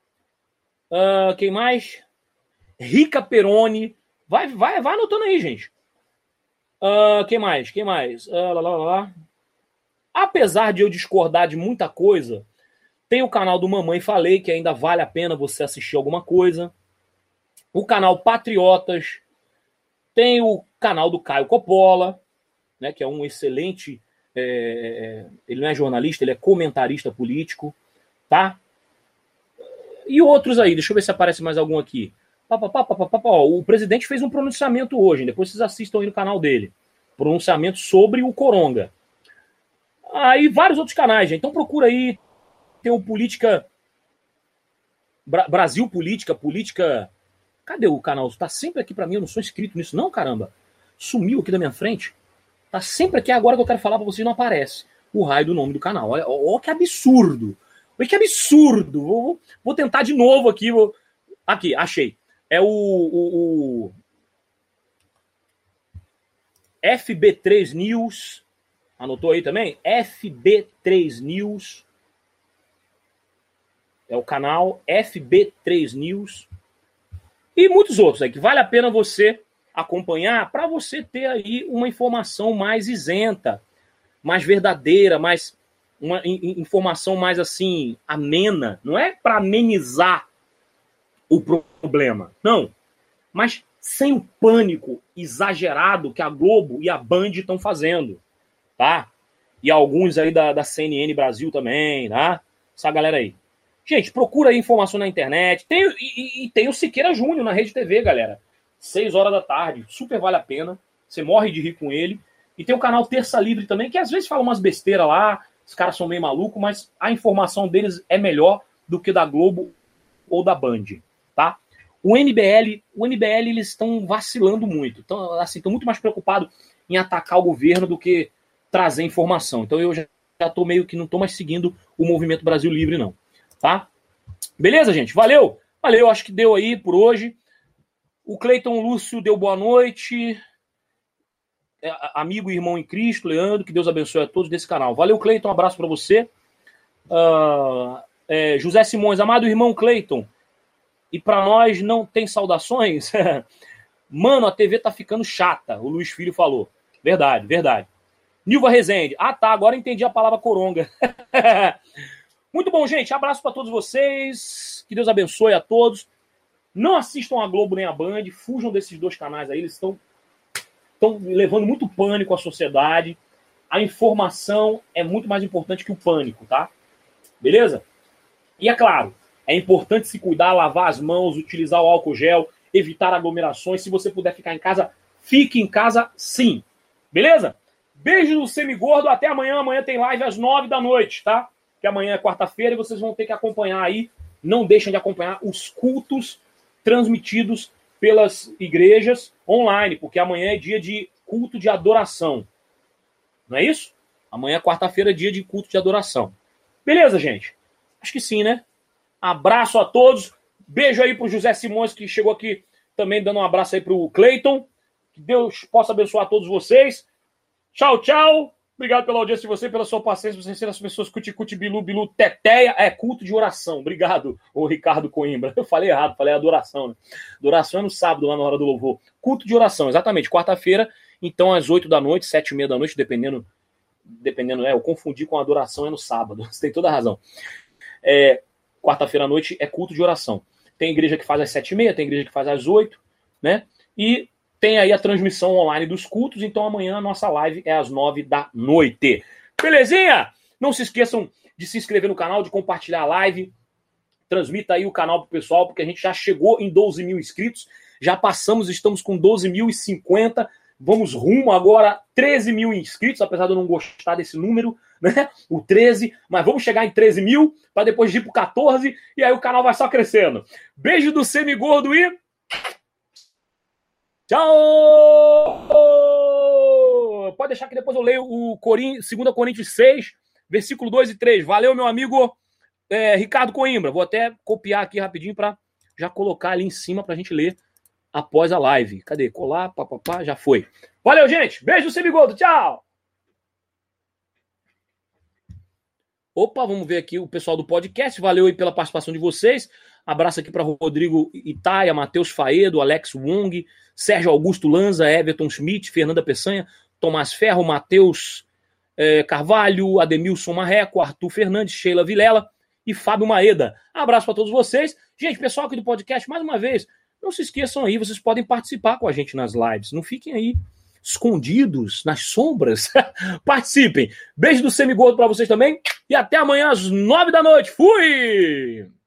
Uh, quem mais? Rica Peroni. Vai, vai, vai anotando aí, gente. Uh, quem mais? Quem mais? Uh, lá, lá, lá. Apesar de eu discordar de muita coisa, tem o canal do Mamãe Falei, que ainda vale a pena você assistir alguma coisa. O canal Patriotas. Tem o canal do Caio Coppola, né, que é um excelente... É, ele não é jornalista, ele é comentarista político. Tá? E outros aí. Deixa eu ver se aparece mais algum aqui. Pá, pá, pá, pá, pá, pá. O presidente fez um pronunciamento hoje. Depois vocês assistam aí no canal dele. Pronunciamento sobre o Coronga. Aí ah, vários outros canais, gente. Então procura aí. Tem o Política... Bra- Brasil Política, Política... Cadê o canal? Tá sempre aqui pra mim. Eu não sou inscrito nisso não, caramba. Sumiu aqui da minha frente. Tá sempre aqui. Agora que eu quero falar pra vocês, não aparece o raio do nome do canal. Olha, olha que absurdo. Olha que absurdo. Vou, vou tentar de novo aqui. Vou... Aqui, achei. É o, o, o... F B três News. Anotou aí também? F B três News. É o canal F B três News. E muitos outros aí, que vale a pena você acompanhar para você ter aí uma informação mais isenta, mais verdadeira, mais uma informação mais assim, amena. Não é para amenizar o problema, não. Mas sem o pânico exagerado que a Globo e a Band estão fazendo. Tá? E alguns aí da, da C N N Brasil também, tá? Essa galera aí. Gente, procura aí informação na internet. Tem, e, e tem o Siqueira Júnior na Rede T V, galera. Seis horas da tarde. Super vale a pena. Você morre de rir com ele. E tem o canal Terça Livre também, que às vezes fala umas besteiras lá. Os caras são meio malucos, mas a informação deles é melhor do que da Globo ou da Band, tá? O N B L, o N B L, eles estão vacilando muito. Então, assim, estão muito mais preocupados em atacar o governo do que trazer informação. Então eu já estou meio que não estou mais seguindo o Movimento Brasil Livre, não. Tá? Beleza, gente? Valeu! Valeu, acho que deu aí por hoje. O Cleiton Lúcio deu boa noite. É, amigo e irmão em Cristo, Leandro, que Deus abençoe a todos desse canal. Valeu, Cleiton, um abraço para você. Uh, é, José Simões, amado irmão Cleiton, e para nós não tem saudações? Mano, a T V tá ficando chata, o Luiz Filho falou. Verdade, verdade. Nilva Rezende. Ah, tá. Agora entendi a palavra coronga. Muito bom, gente. Abraço para todos vocês. Que Deus abençoe a todos. Não assistam a Globo nem a Band. Fujam desses dois canais aí. Eles estão estão levando muito pânico à sociedade. A informação é muito mais importante que o pânico, tá? Beleza? E é claro, é importante se cuidar, lavar as mãos, utilizar o álcool gel, evitar aglomerações. Se você puder ficar em casa, fique em casa sim. Beleza? Beijo do Semigordo, até amanhã. Amanhã tem live às nove da noite, tá? Que amanhã é quarta-feira e vocês vão ter que acompanhar aí. Não deixem de acompanhar os cultos transmitidos pelas igrejas online, porque amanhã é dia de culto de adoração. Não é isso? Amanhã, quarta-feira, é dia de culto de adoração. Beleza, gente? Acho que sim, né? Abraço a todos. Beijo aí pro José Simões, que chegou aqui também, dando um abraço aí pro Cleiton. Que Deus possa abençoar todos vocês. Tchau, tchau. Obrigado pela audiência de você, pela sua paciência. Você ser as pessoas cuti-cuti, bilu, bilu, teteia. É culto de oração. Obrigado, ô Ricardo Coimbra. Eu falei errado, falei adoração, né? Adoração é no sábado, lá na hora do louvor. Culto de oração, exatamente. Quarta-feira, então, às oito da noite, sete e meia da noite, dependendo... Dependendo, é, eu confundi com adoração, é no sábado. Você tem toda a razão. É, quarta-feira à noite é culto de oração. Tem igreja que faz às sete e meia, tem igreja que faz às oito, né? E tem aí a transmissão online dos cultos, então amanhã a nossa live é às nove da noite. Belezinha? Não se esqueçam de se inscrever no canal, de compartilhar a live. Transmita aí o canal pro pessoal, porque a gente já chegou em doze mil inscritos. Já passamos, estamos com doze mil e cinquenta. Vamos rumo agora a treze mil inscritos, apesar de eu não gostar desse número, né? O treze, mas vamos chegar em treze mil, para depois ir pro quatorze, e aí o canal vai só crescendo. Beijo do Semigordo e... Tchau! Pode deixar que depois eu leio o Corin... dois Coríntios seis, versículo dois e três. Valeu, meu amigo é, Ricardo Coimbra. Vou até copiar aqui rapidinho para já colocar ali em cima para a gente ler após a live. Cadê? Colar, papapá, já foi. Valeu, gente. Beijo, Semigordo. Tchau! Opa, vamos ver aqui o pessoal do podcast. Valeu aí pela participação de vocês. Abraço aqui para Rodrigo Itaia, Matheus Faedo, Alex Wong, Sérgio Augusto Lanza, Everton Schmidt, Fernanda Peçanha, Tomás Ferro, Matheus eh, Carvalho, Ademilson Marreco, Arthur Fernandes, Sheila Vilela e Fábio Maeda. Abraço para todos vocês. Gente, pessoal aqui do podcast, mais uma vez, não se esqueçam aí, vocês podem participar com a gente nas lives. Não fiquem aí escondidos nas sombras. Participem. Beijo do Semigordo para vocês também. E até amanhã às nove da noite. Fui!